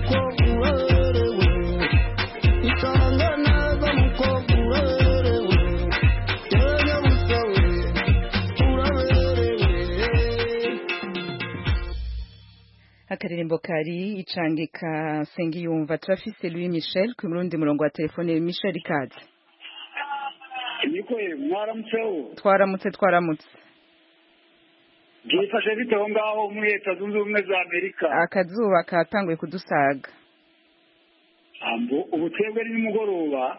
mukobwa uberewe isanga neza mukobwa uberewe yewe nyabusa we uraberewe. Akaririmbo kari icangika Sengiyumva turafise Louis Michel ku murundi murongo wa telefone. Michel ikaze. niko mwaramutseho. Twaramutse byifashe bite aho ngaho muri Leta Zunze Ubumwe za Amerika? Akazuba katanguye kudusaga. Ubu twebwe ni nimugoroba.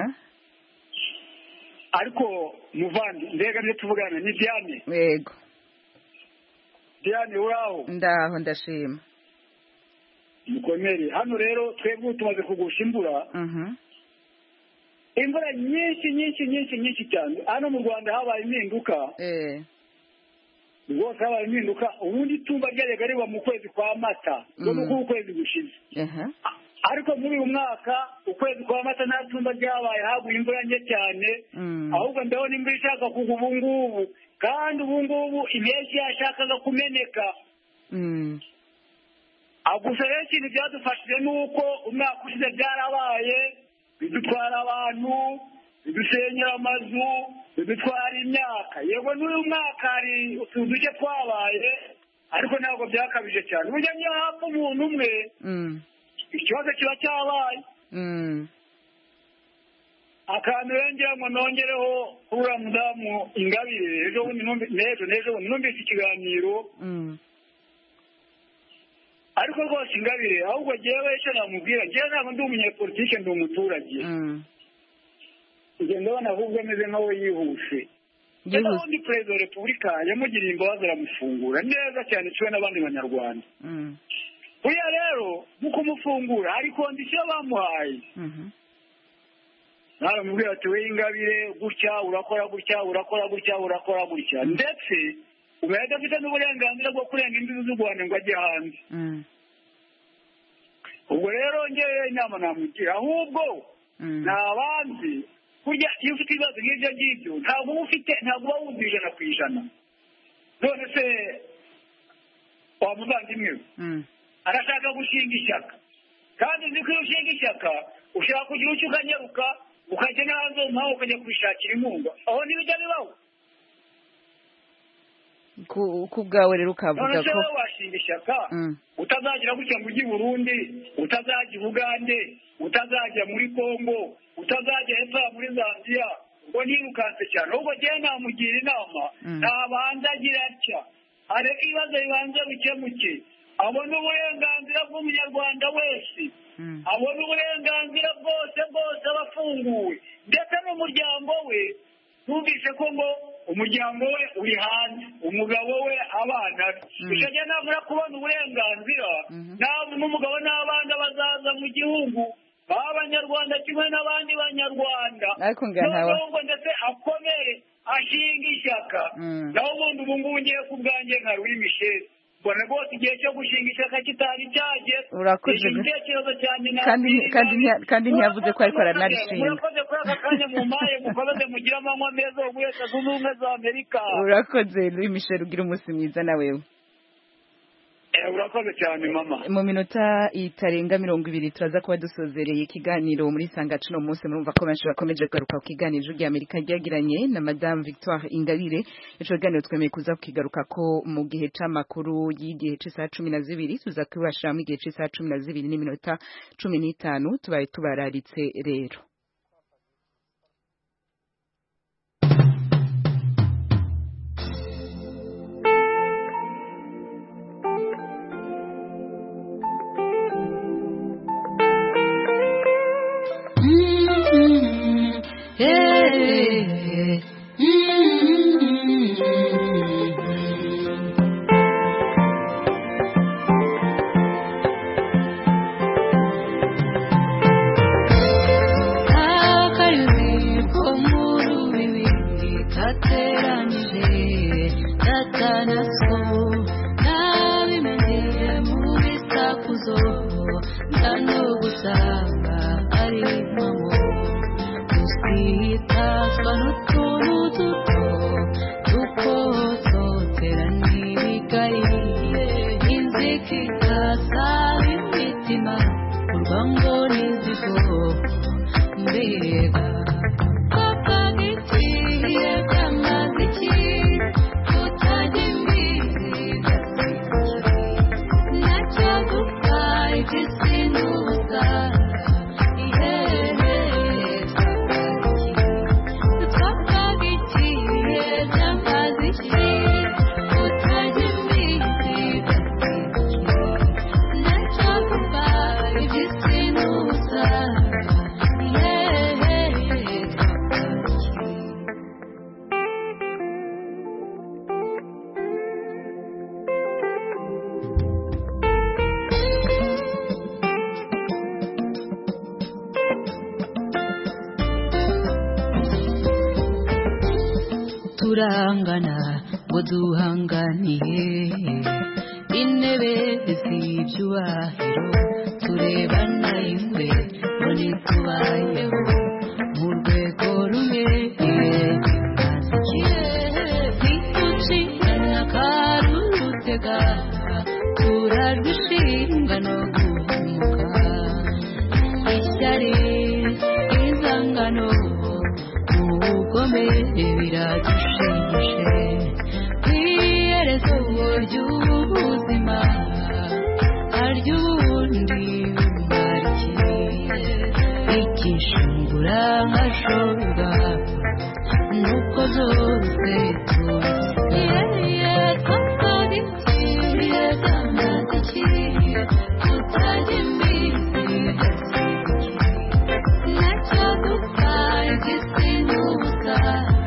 Ariko muvandi mbega niyo tuvugana ni Diane. Yego Diane uraho? Ndaho ndashima. Mukomere hano rero twebwe tumaze kugusha imvura. Imvura nyinshi cyane. Hano mu Rwanda habaye impinduka. Rwose habaye impinduka. Ubundi itumba ryajyaga riba mu kwezi kwa Mata no mu kwezi gushize. Ariko muri uyu mwaka ukwezi kwa Mata nta tumba ryabaye, haguye imvura nke cyane. Ahubwo ndabona imvura ishaka kugwa ubu ngubu, kandi ubu ngubu impeshyi yashakaga kumeneka. Gusa rero ikintu byadufashije ni uko umwaka ushize byarabaye, bidutwara abantu, bidusenyera amazu, bidutwara imyaka. Yego n'uyu mwaka hari utuntu duke twabaye, ariko ntabwo byakabije cyane. Burya niyo hapfa umuntu umwe ikibazo kiba cyabaye. Akantu yongera ngo nongereho uriya mudamu Ingabire, ejo bundi numvise ikiganiro. Ariko rwose Ingabire ahubwo jyewe icyo namubwira, jyewe ntabwo ndi umunyapolitike, ndi umuturage. Njye ndabona ahubwo ameze nkaho yihuse. Ndetse ubundi perezida wa repubulika yamugiriye imbabazi aramufungura neza cyane kimwe n'abandi banyarwanda. Buriya rero mu kumufungura hari kondisiyo bamuhaye. Baramubwira ati we Ingabire gutya urakora gutya urakora gutya urakora gutya, ndetse uba adafite n'uburenganzira bwo kurenga imbibi z'u Rwanda ngo ajye hanze. Ubwo rero ngewe inama namugira, ahubwo ntabanzi kurya iyo ufite ibibazo nk'ibyo ngibyo ntabwo uba wumva 100%. None se wa muvandimwe arashaka gushinga ishyaka, kandi nzi ko iyo ushinga ishyaka ushaka kugira icyo ukanyaruka ukajya hanze mpaho ukajya kwishakira inkunga. Aho ntibijya bibaho. Ku bwawe rero ukavuga ko washinga ishyaka utazagira gutya ngo ujye i Burundi, utazajya i Bugande, utazajya muri Kongo, utazajya hepfo muri Zambia, ubwo ntirukanse cyane. Ahubwo njyewe namugira inama ntabanza agira atya, areke ibibazo bibanza bikemuke, abone uburenganzira bw'umunyarwanda wese, abone uburenganzira bwose abafunguwe, ndetse n'umuryango we. Numvise ko ngo umuryango we uri hanze, umugabo we, abana be. Icyo namara kubona uburenganzira n'umugabo n'abana bazaza mu gihugu b'abanyarwanda kimwe n'abandi banyarwanda. N'ubwo ndetse akomere ashinga ishyaka. Naho ubundi ubu ngubu ngiye ku bwanjye nka Louis Michel mbona rwose igihe cyo gushinga ishyaka kitari cyageze. Urakoze kandi ntiyavuze ko ariko aranarishinga. Murakoze kuri aka kanya mu maye, mukomeze mugire amanywa meza wo muri Leta Zunze Ubumwe za Amerika. Urakoze Louis Michel, ugira umunsi mwiza na wewe. Urakoze cyane mama. Mu minota itarenga 20 turaza kuba dusozereye ikiganiro muri Sangacu no munsi. Murumva ko benshi bakomeje kugaruka ku kiganiro cy'Amerika ryagiranye na Madame Victoire Ingabire. Ico kiganiro twemeye kuza kukigaruka ko mu gihe c'amakuru y'igihe c'isa 12 tuza kwibashira mu gihe c'isa 12 n'iminota 15 tubaye tubararitse rero. Inziki kasa imitima urwango n'izigo mbega twapfagiciye by'amaziki tutajya imbizi nacyo gupfa iby'isi n'ubusa turangana ngo duhanganiye intebe z'ibyubahiro turebana ingwe ngo ntitubayeho mu rwego rumwe ntitucikana karurutega turarwishinga no guhumuka ishyari inzangano ubugome biradushegeshe iherezo ry'ubuzima ary'ubundi bumarikiye ikishingura nkashobora nuko zose tuziye twakadikiye z'amazikiye tutajya imbizi nacyo dupfa iby'isi n'ubusa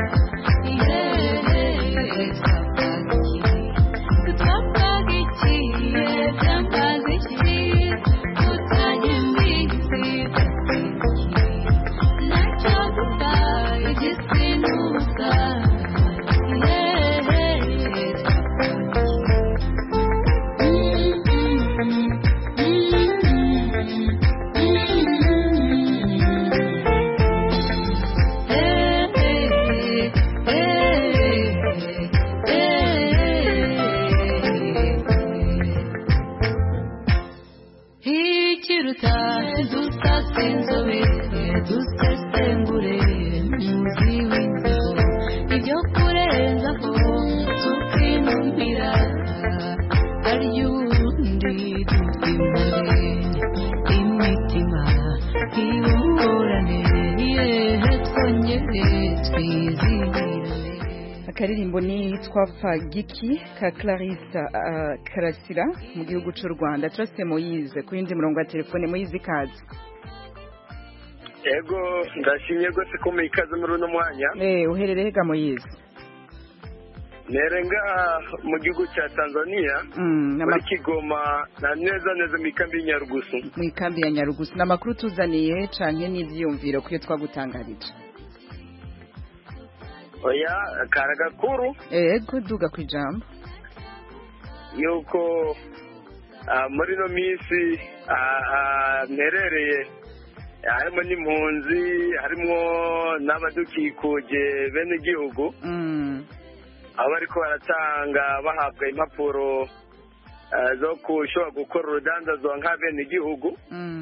akaririmbo ni twapfagiki ka Clarisse Karasira mu gihugu cy'u Rwanda. Turase Moyize ku yindi murongo wa telefone. Moyize ikaze. Yego ndashimye rwose ko muyikaze muri uno mwanya. Uherereye ga Moyize? Nerenga mu gihugu cya Tanzania muri Kigoma na neza mu ikambi ya Nyarugusu. Mu ikambi ya Nyarugusu n'amakuru tuzaniye canke n'ivyiyumviro kuyo twagutangarije. Oya karagakuru duga kwijambo yuko muri no misi nerereye harimo n'impunzi harimo n'abadukikuje bene igihugu abo ariko baratanga bahabwa impapuro zo kushobora gukora urudandazwa nka bene igihugu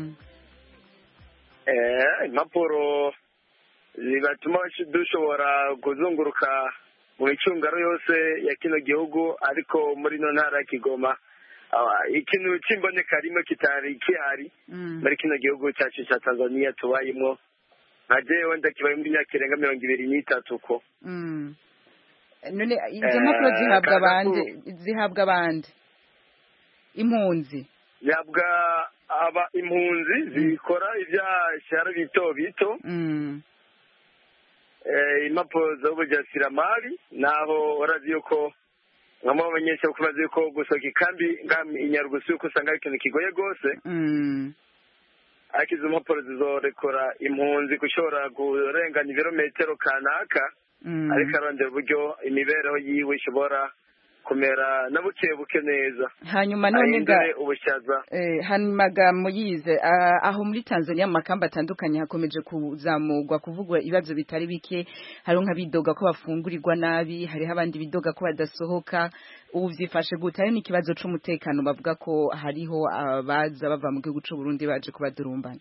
impapuro zibatuma dushobora kuzunguruka mu micungaro yose ya kino gihugu ariko muri no ntara Kigoma ikintu cy'imboneka rimwe kitari kihari muri kino gihugu cyacu cya Tanzania tubayimo nka jewe ndakibaye muri myaka irenga 23 ko none izo mpapuro zihabwa abandi impunzi zihabwa impunzi zikora ibyashara bito impapuro z'ubujyasiramari naho urazi yuko nk'amo abanyeshuri kubaza yuko gusohoka ikambi Inyarugusu yuko usanga ari ikintu kigoye rwose ariko izo mpapuro zizorekora impunzi gushobora kurenganya ibirometero kanaka ariko arondera uburyo imibereho yiwe ishobora kumera na buke buke neza hanyuma none ga ubushaza hanyuma ga muyize aho muri Tanzania mu makamba atandukanye hakomeje kuzamurwa kuvugwa ibibazo bitari bike hari nk'abidoga ko bafungurirwa nabi hariho abandi bidoga ko badasohoka ubu vyifashe gute hari n'ikibazo c'umutekano bavuga ko hariho abaza bava mu gihugu c'u Burundi baje kubadurumbana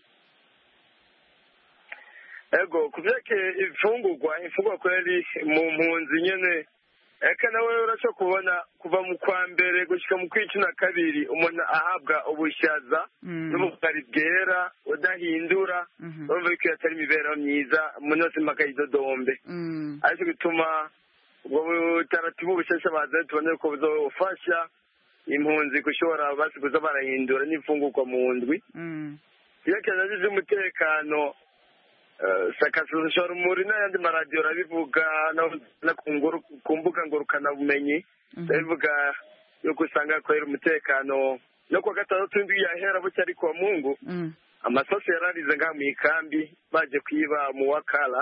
ego kuvyeke imfungurwa kweli mu mpunzi nyene eka nawe uraco kubona kuva mu kwa mbere gushika mu kw'icumi na kabiri umuntu ahabwa ubushaza n'ubugari bwera udahindura urumva yuko atari imibereho myiza umuntu wese mpaka yidodombe ariko bituma ubwo butaratibu bushasha baza tubone ko buzofasha impunzi gushobora basi kuza barahindura n'imfungurwa mu ndwi vyerekana vy'umutekano sakasushora muri n'ayandi maradiyo rabivuga ku mbuga ngurukana bumenyi rabivuga yuko usanga kwera umutekano no kuwa gatandatu w'indwi yahera bucya ari kuwa Mungu amasasu yararize ngaha mu ikambi baje kwiba mu wakala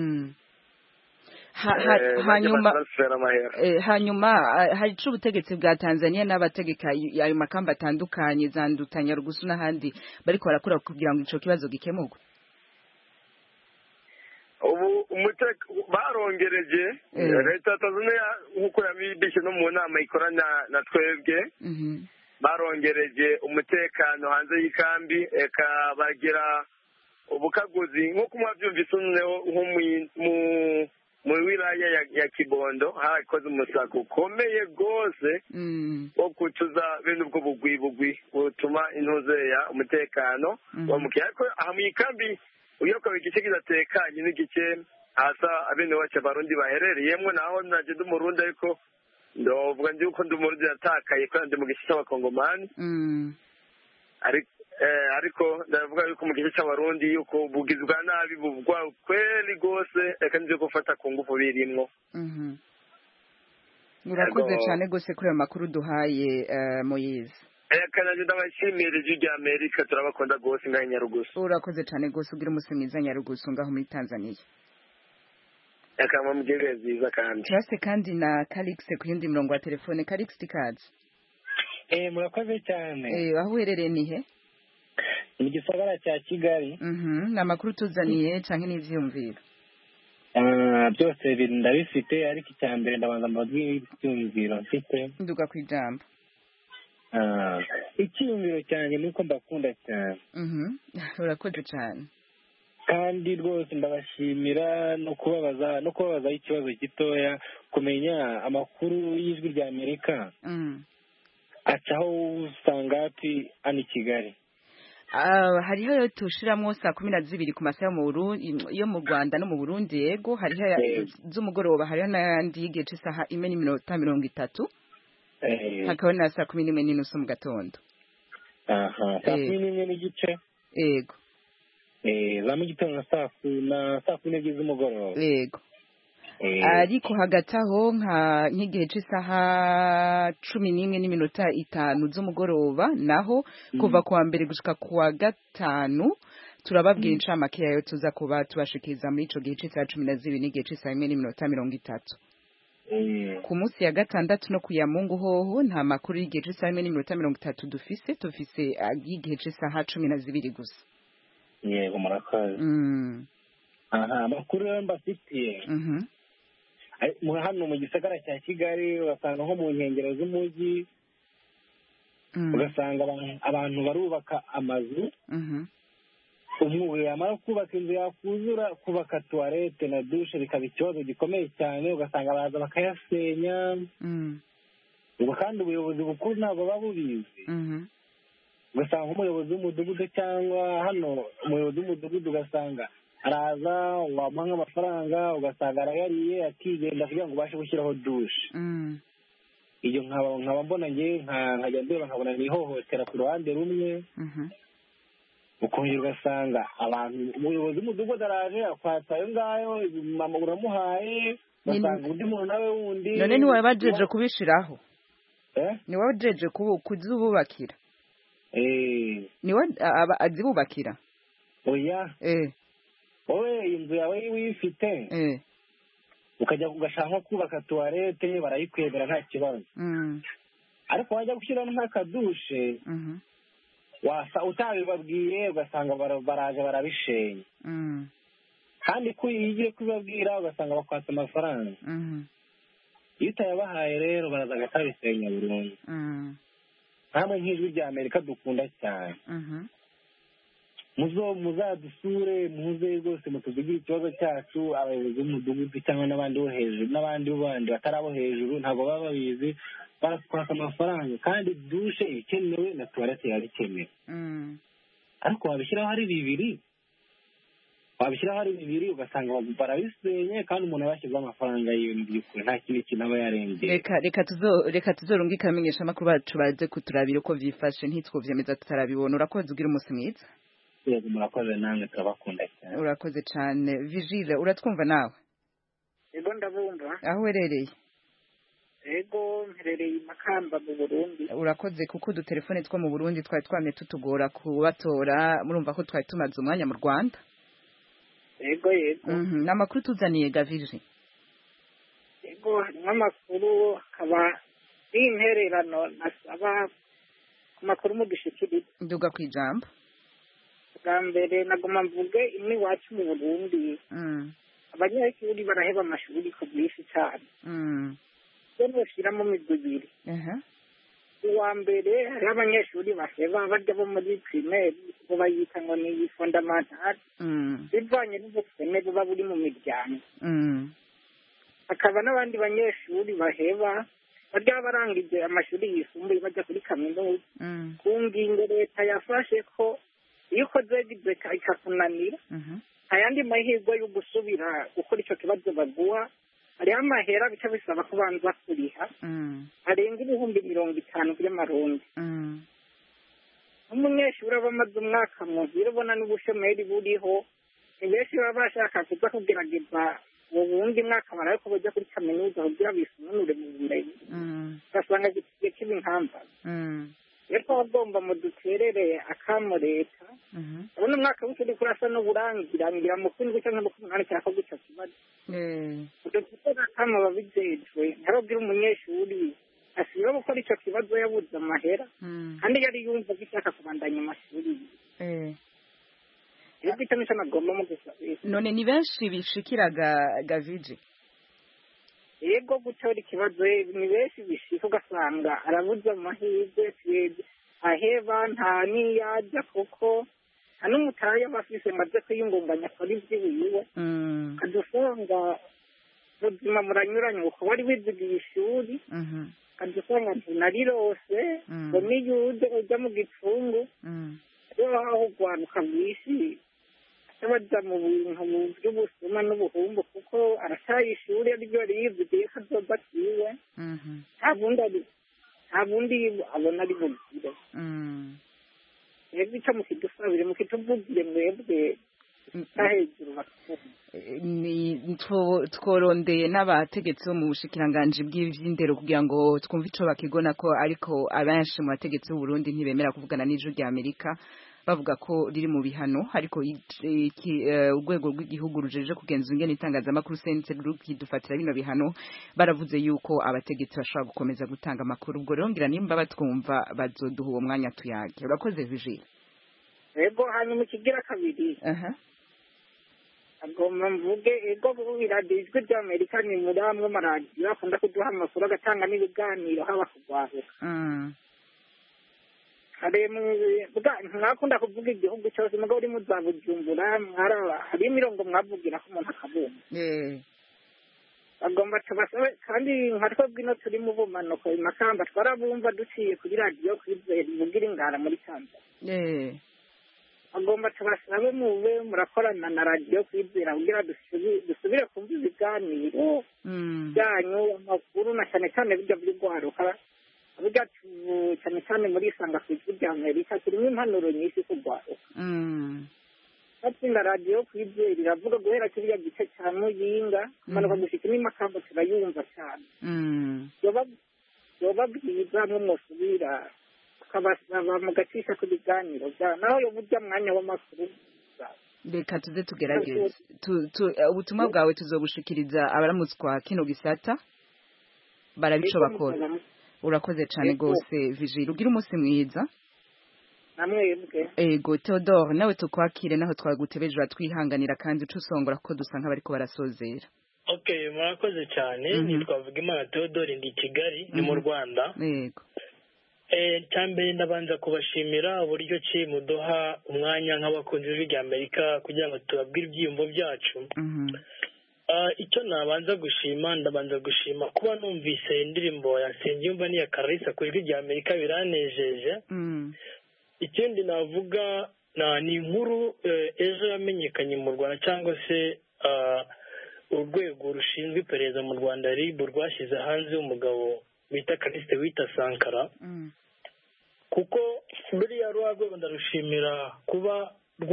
hanyuma hari ico ubutegetsi bwa Tanzania n'abategeka ayo makamba atandukanye zandutanya rugusu n'ahandi bariko barakora kugira ngo ico kibazo gikemurwe ubu barongereje leta ya Tanzania nk'uko yabibishe no mu nama ikorana na twebwe barongereje umutekano hanze y'ikambi eka bagira ubukaguzi nk'uko mwavyumvise nko mu wilaya ya Kibondo hakoze umusako ukomeye gose wo kutuza bene ubwo bugwi butuma intuzeya umutekano wamukiye ariko aha mu ikambi uyoka igice kidatekanye n'igice hasa abene wacu abarundi baherereyemwo naho naje ndi umurundi ariko ndovuga ndi uko ndi umurundi yatakaye kandi ndi mu gice c'abakongomani ariko ndavuga yuko mu gice c'abarundi yuko bugizi bwa nabi buvugwa kweli gose reka nivyo gufata ku ngufu birimwo urakoze cane gose kuri ayo makuru duhaye Moyize kananje ndabashimira ijwi rya Amerika turabakunda gose ngaho Nyarugusu urakoze cane gose ugira umunsi mwiza Nyarugusu ngaho muri Tanzania akama mugire nziza kandi turase kandi na Calix ku yindi murongo wa telefone Calix tikazi murakoze cyane aho uherereye nihe mu gisagara cya Kigali n'amakuru tuzaniye canke n'ivyumviro byose ndabifite ariko icyambere ndabanza mbabwira ivyumviro mfite nduga kwijambo icyumviro cyane nuko mbakunda cyane urakoze cyane kandi rwose ndabashimira no kubabaza ikibazo gitoya kumenya amakuru y'ijwi rya Amerika acaho usanga ati ani Kigali hariho yo tushiramwo saa 12 ku masaha yo mu Rwanda no mu Burundi yego hariho z'umugoroba hariho n'andi y'igihe cy'isaha 4:30 hakaba na saa 11:30 mu gatondo saa 11 n'igice yego za mu gitondo saa 12 z'umugoroba yego ariko hagati aho nk'igihe cy'isaha 11:05 z'umugoroba naho kuva kuwa mbere gushika kuwa gatanu turababwira incamake yayo tuza kuba tubashikiriza muri ico gihe cy'isaha 12 n'igihe cy'isaha 1:30 ku munsi ya gatandatu no kuya Mungu hoho nta makuru y'igihe cy'isaha 1:30 dufise igihe cy'isaha 12 gusa yego murakoze amakuru yo mbafitiye hano mu gisagara cya Kigali ugasanga nko mu nkengero z'umujyi ugasanga abantu barubaka amazu umwe yamara kubaka inzu yakuzura kubaka tuwarete na dushe bikaba ikibazo gikomeye cyane ugasanga baza bakayasenya ubwo kandi ubuyobozi bukuru ntabwo baba bubizi ugasanga nk'umuyobozi w'umudugudu cyangwa hano umuyobozi w'umudugudu ugasanga araza wamuha nk'amafaranga ugasanga arayariye akigenda kugira ngo ubashe gushyiraho dushe iyo nkaba mbona ngewe nkajya ndeba nkabona ni ihohotera ku ruhande rumwe ukongera ugasanga abantu umuyobozi w'umudugudu araje akwatsa ayo ngayo mama uramuhaye ugasanga undi muntu nawe wundi none ni wowe bajeje kubishiraho ni wowe bajeje kuzububakira ni wowe azibubakira oya wowe inzu yawe wifite ukajya ugashaka nko kubaka tuwarete barayikwemera nta kibazo ariko wajya gushyiramo nk'akadushe utabibabwiye ugasanga baraje barabishenya kandi ko iyo ugiye kubibabwira ugasanga bakwatsa amafaranga iyo utayabahaye rero baraza bakabisenya burundu nkamwe nk'ijwi rya Amerika dukunda cyane muzadusure muze rwose mutuvugire ikibazo cyacu abayobozi b'umudugudu cyangwa n'abandi bo hejuru n'abandi bandi batari abo hejuru ntabwo baba babizi baratwaka amafaranga kandi dushe ikenewe na tuwarete yari ikenewe ariko wabishyiraho ari bibiri ugasanga barabisenye kandi umuntu abashyizeho amafaranga yiwe mu by'ukuri nta kindi kintu aba yarengeye reka tuzorungike abamenyesha amakuru bacu baze kuturabira uko byifashe ntitwovyemeza tutarabibona urakoze ugira umunsi mwiza yego murakoze namwe turabakunda cyane urakoze cyane Vigile uratwumva nawe yego ndabumva aho uherereye yego mperereye Makamba mu Burundi urakoze kuko udutelefone two mu Burundi twari twamye tutugora kubatora murumva ko twari tumaze umwanya mu Rwanda yego n'amakuru tuzaniye Gavije yego n'amakuru akaba n'intererano nasaba ku makuru mu gishikiriza nduga kwijambo bwa mbere nagoma mvuge imwe iwacu mu Burundi abanyeshuri baraheba amashuri ku bwinshi cyane rero bashyiramo imigwi ibiri uwa mbere hariho abanyeshuri baheba barya bo muri primaire bo bayita ngo ni fondamentale bivanye n'ubukene buba buri mu miryango hakaba n'abandi banyeshuri baheba barya barangije amashuri yisumbuye bajya kuri kaminuza ku ngingo leta yafashe ko iyo ukoze egizeka ikakunanira ayandi mahirwe yo gusubira gukora icyo kibazo baguha hariho amahera bica bisaba ko banza kuriha arenga ibihumbi 50 by'amarundi umunyeshuri aba amaze umwaka muhira ubona n'ubushomeri buriho ni benshi baba bashaka kuza kugerageza mu wundi mwaka barabe ko bajya kuri kaminuza kugira bisununure mu bumenyi ugasanga gigiye kiba inkambaza rero bagomba mu duterere akamo leta urabona umwaka w'ishuri kurasa n'uburangirangira mu kwindwi cyangwa mu kumunani cyangwa guca kibazo udutera akamo babijejwe ntarabwira umunyeshuri asiba gukora icyo kibazo yabuze amahera kandi yari yumva gishaka kubandanya amashuri rero icyo nicyo nagomba mu gusabira none ni benshi bishikiraga Gavije yego gutora ikibazo ni benshi bishika ugasanga arabuze amahirwe aheba nta niyajya kuko nta n'umutahe abafise maze kwiyungunganya akora ivy'iwiwe kadusanga ubuzima buranyuranye kuko wari wizigiye ishuri kadusanga ntunarirose ngo niyuje uja mu gipfungu rero aho urwaruka bwinshi baja mu bintu by'ubusuma n'ubuhumbu kuko arataye ishuri ariryo yizigiye ko azoza kiwe nta bundi abona ari bugire rero icyo mukidusabire mukituvugire mwebwe hejuru tworondeye n'abategetsi bo mu bushikiranganji bw'ivy'indero kugira ngo twumve ico bakigona ko ariko abenshi mu bategetsi b'u Burundi ntibemera kuvugana n'ijwi rya Amerika bavuga ko riri mu bihano ariko urwego rw'igihugu rujeje kugenzura ingene itangazamakuru sense rukidufatira bino bihano baravuze yuko abategetsi bashobora gukomeza gutanga amakuru ubwo rero ngira nimba batwumva bazoduha uwo mwanya tuyage urakoze Vigile yego hanyuma ikigira kabiri agomba mvuge ego iradiyo ijwi rya Amerika ni muri amwe maradiyo akunda kuduha amakuru agatanga n'ibiganiro haba kugwaruka mwakunda kuvuga igihugu cyose mugabo uri muzabujumbura hari imirongo mwavugira ko umuntu akabumva bagomba tubasabe kandi nka twebwe ino turi mu bumanuko Makamba twarabumva duciye kuri radiyo kwizera ivugira ingara muri Tanzania bagomba tubasabe mube murakorana na radiyo kwizera kugira dusubire kumva ibiganiro byanyu amakuru na cyane cyane bijya by'urwaruka burya cyane cyane muri isanga ku ijwi rya Amerika turimo impanuro nyinshi kugwaruka batsinda radiyo kwizera iravuga guhera kiriya gice cya Muyinga manuka gushika n'Imakamba turayumva cyane yoba bwiza musubira ukabasaba mugacisha ku biganiro naho yo burya mwanya w'amakuru reka tuze tugerageze ubutumwa bwawe tuzobushikiriza abaramutswa kino gisata barabico bakora urakoze cyane gose Vigile ugira umunsi mwiza namwebwe ego Theodore nawe tukwakire naho twagutebeje twihanganira kandi tusongora ko dusa nk'abariko barasozera. Okay, murakoze cyane nitwavuga Imana Theodore ndi Kigali ni mu Rwanda. Yego. Cyambere ndabanza kubashimira uburyo ki muduha umwanya nk'abakunzi b'ijwi Amerika kugira ngo tubabwire ibyiyumvo byacu. Icyo nabanza gushima kuba numvise indirimbo ya Nsengiyumva ni ya Karisa ku ijwi Amerika biranejeje. Ikindi navuga ni inkuru ejo yamenyekanye mu Rwanda cyangwa se urwego rushinzwe iperereza mu Rwanda RIB rwashyize hanze umugabo bita Kaliste wita Sankara. Kuko buriya rwego ndarushimira kuba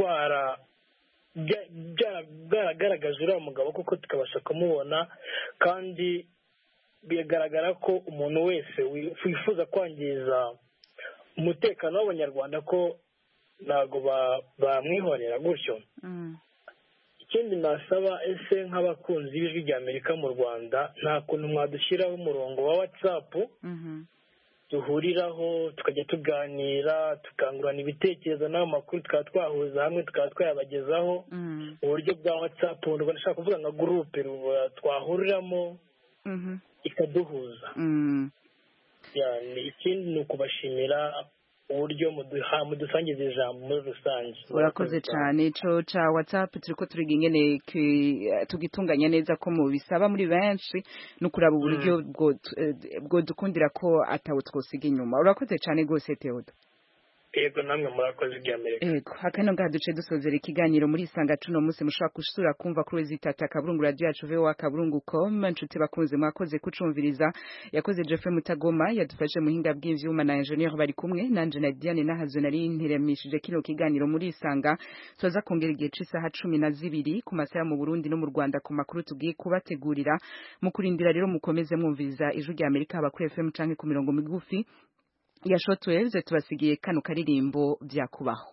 bwaragaragaje uriya mugabo kuko tukabasha kumubona kandi bigaragara ko umuntu wese wifuza kwangiza umutekano w'abanyarwanda ko ntago bamwihorera gutyo. Ikindi nasaba ese nk'abakunzi b'ijwi rya Amerika mu Rwanda nta kuntu mwadushyiraho umurongo wa WhatsApp duhuriraho tukajya tuganira tukangurana ibitekerezo n'amakuru tukaba twahuza hamwe tukaba twayabagezaho uburyo bwa WhatsApp ndashaka kuvuga nka groupe twahuriramo ikaduhuza. Ikindi ni ukubashimira uburyo mudusangiza ijambo muri rusange. Urakoze cyane ico ca WhatsApp turiko turiga ingene tugitunganya neza ko mu bisaba muri benshi no kuraba uburyo bwo dukundira ko atawo twosiga inyuma. Urakoze cyane gose Theodore. Yego namwe murakoze ijwi Amerika. Yego hakano ngaduce dusozera ikiganiro muri Sanga cuno munsi mushaka gusura kumva kuri zitata kaburungu radio yacu VOA kaburungu.com nshuti bakunze mwakoze kucumviriza yakoze Jeffrey Mutagoma yadufashe muhinga bw'ivyuma na engineer bari kumwe nanje na Diane nahazo nari nteremishije kino kiganiro muri Sanga soza kongera igihe c'isaha 12 ku masaha mu Burundi no mu Rwanda ku makuru tugiye kubategurira mu kurindira rero mukomeze mwumviriza ijwi rya Amerika aba kuri FM canke ku mirongo migufi ya shortwave tubasigiye kano karirimbo byakubaho.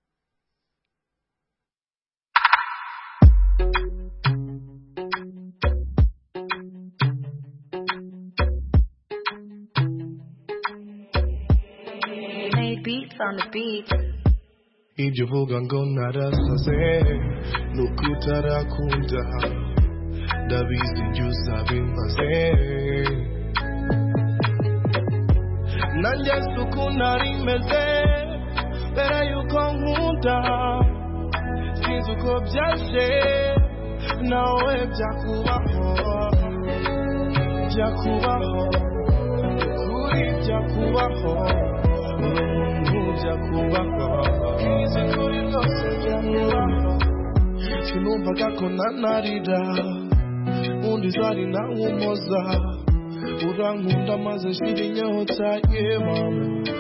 Ibyo uvuga ngo narasaze n'ukutarakunda ndabizi njye uzabimbaze nanjye suku nari meze mbere yuko nkunda sinzi uko byaje nawe byakubaho kuri byakubaho byakubaho izi kuri rwose byakubaho sinumvaga ko nanarira undi zari nawe umoza urankunda maze shira inyota ye mama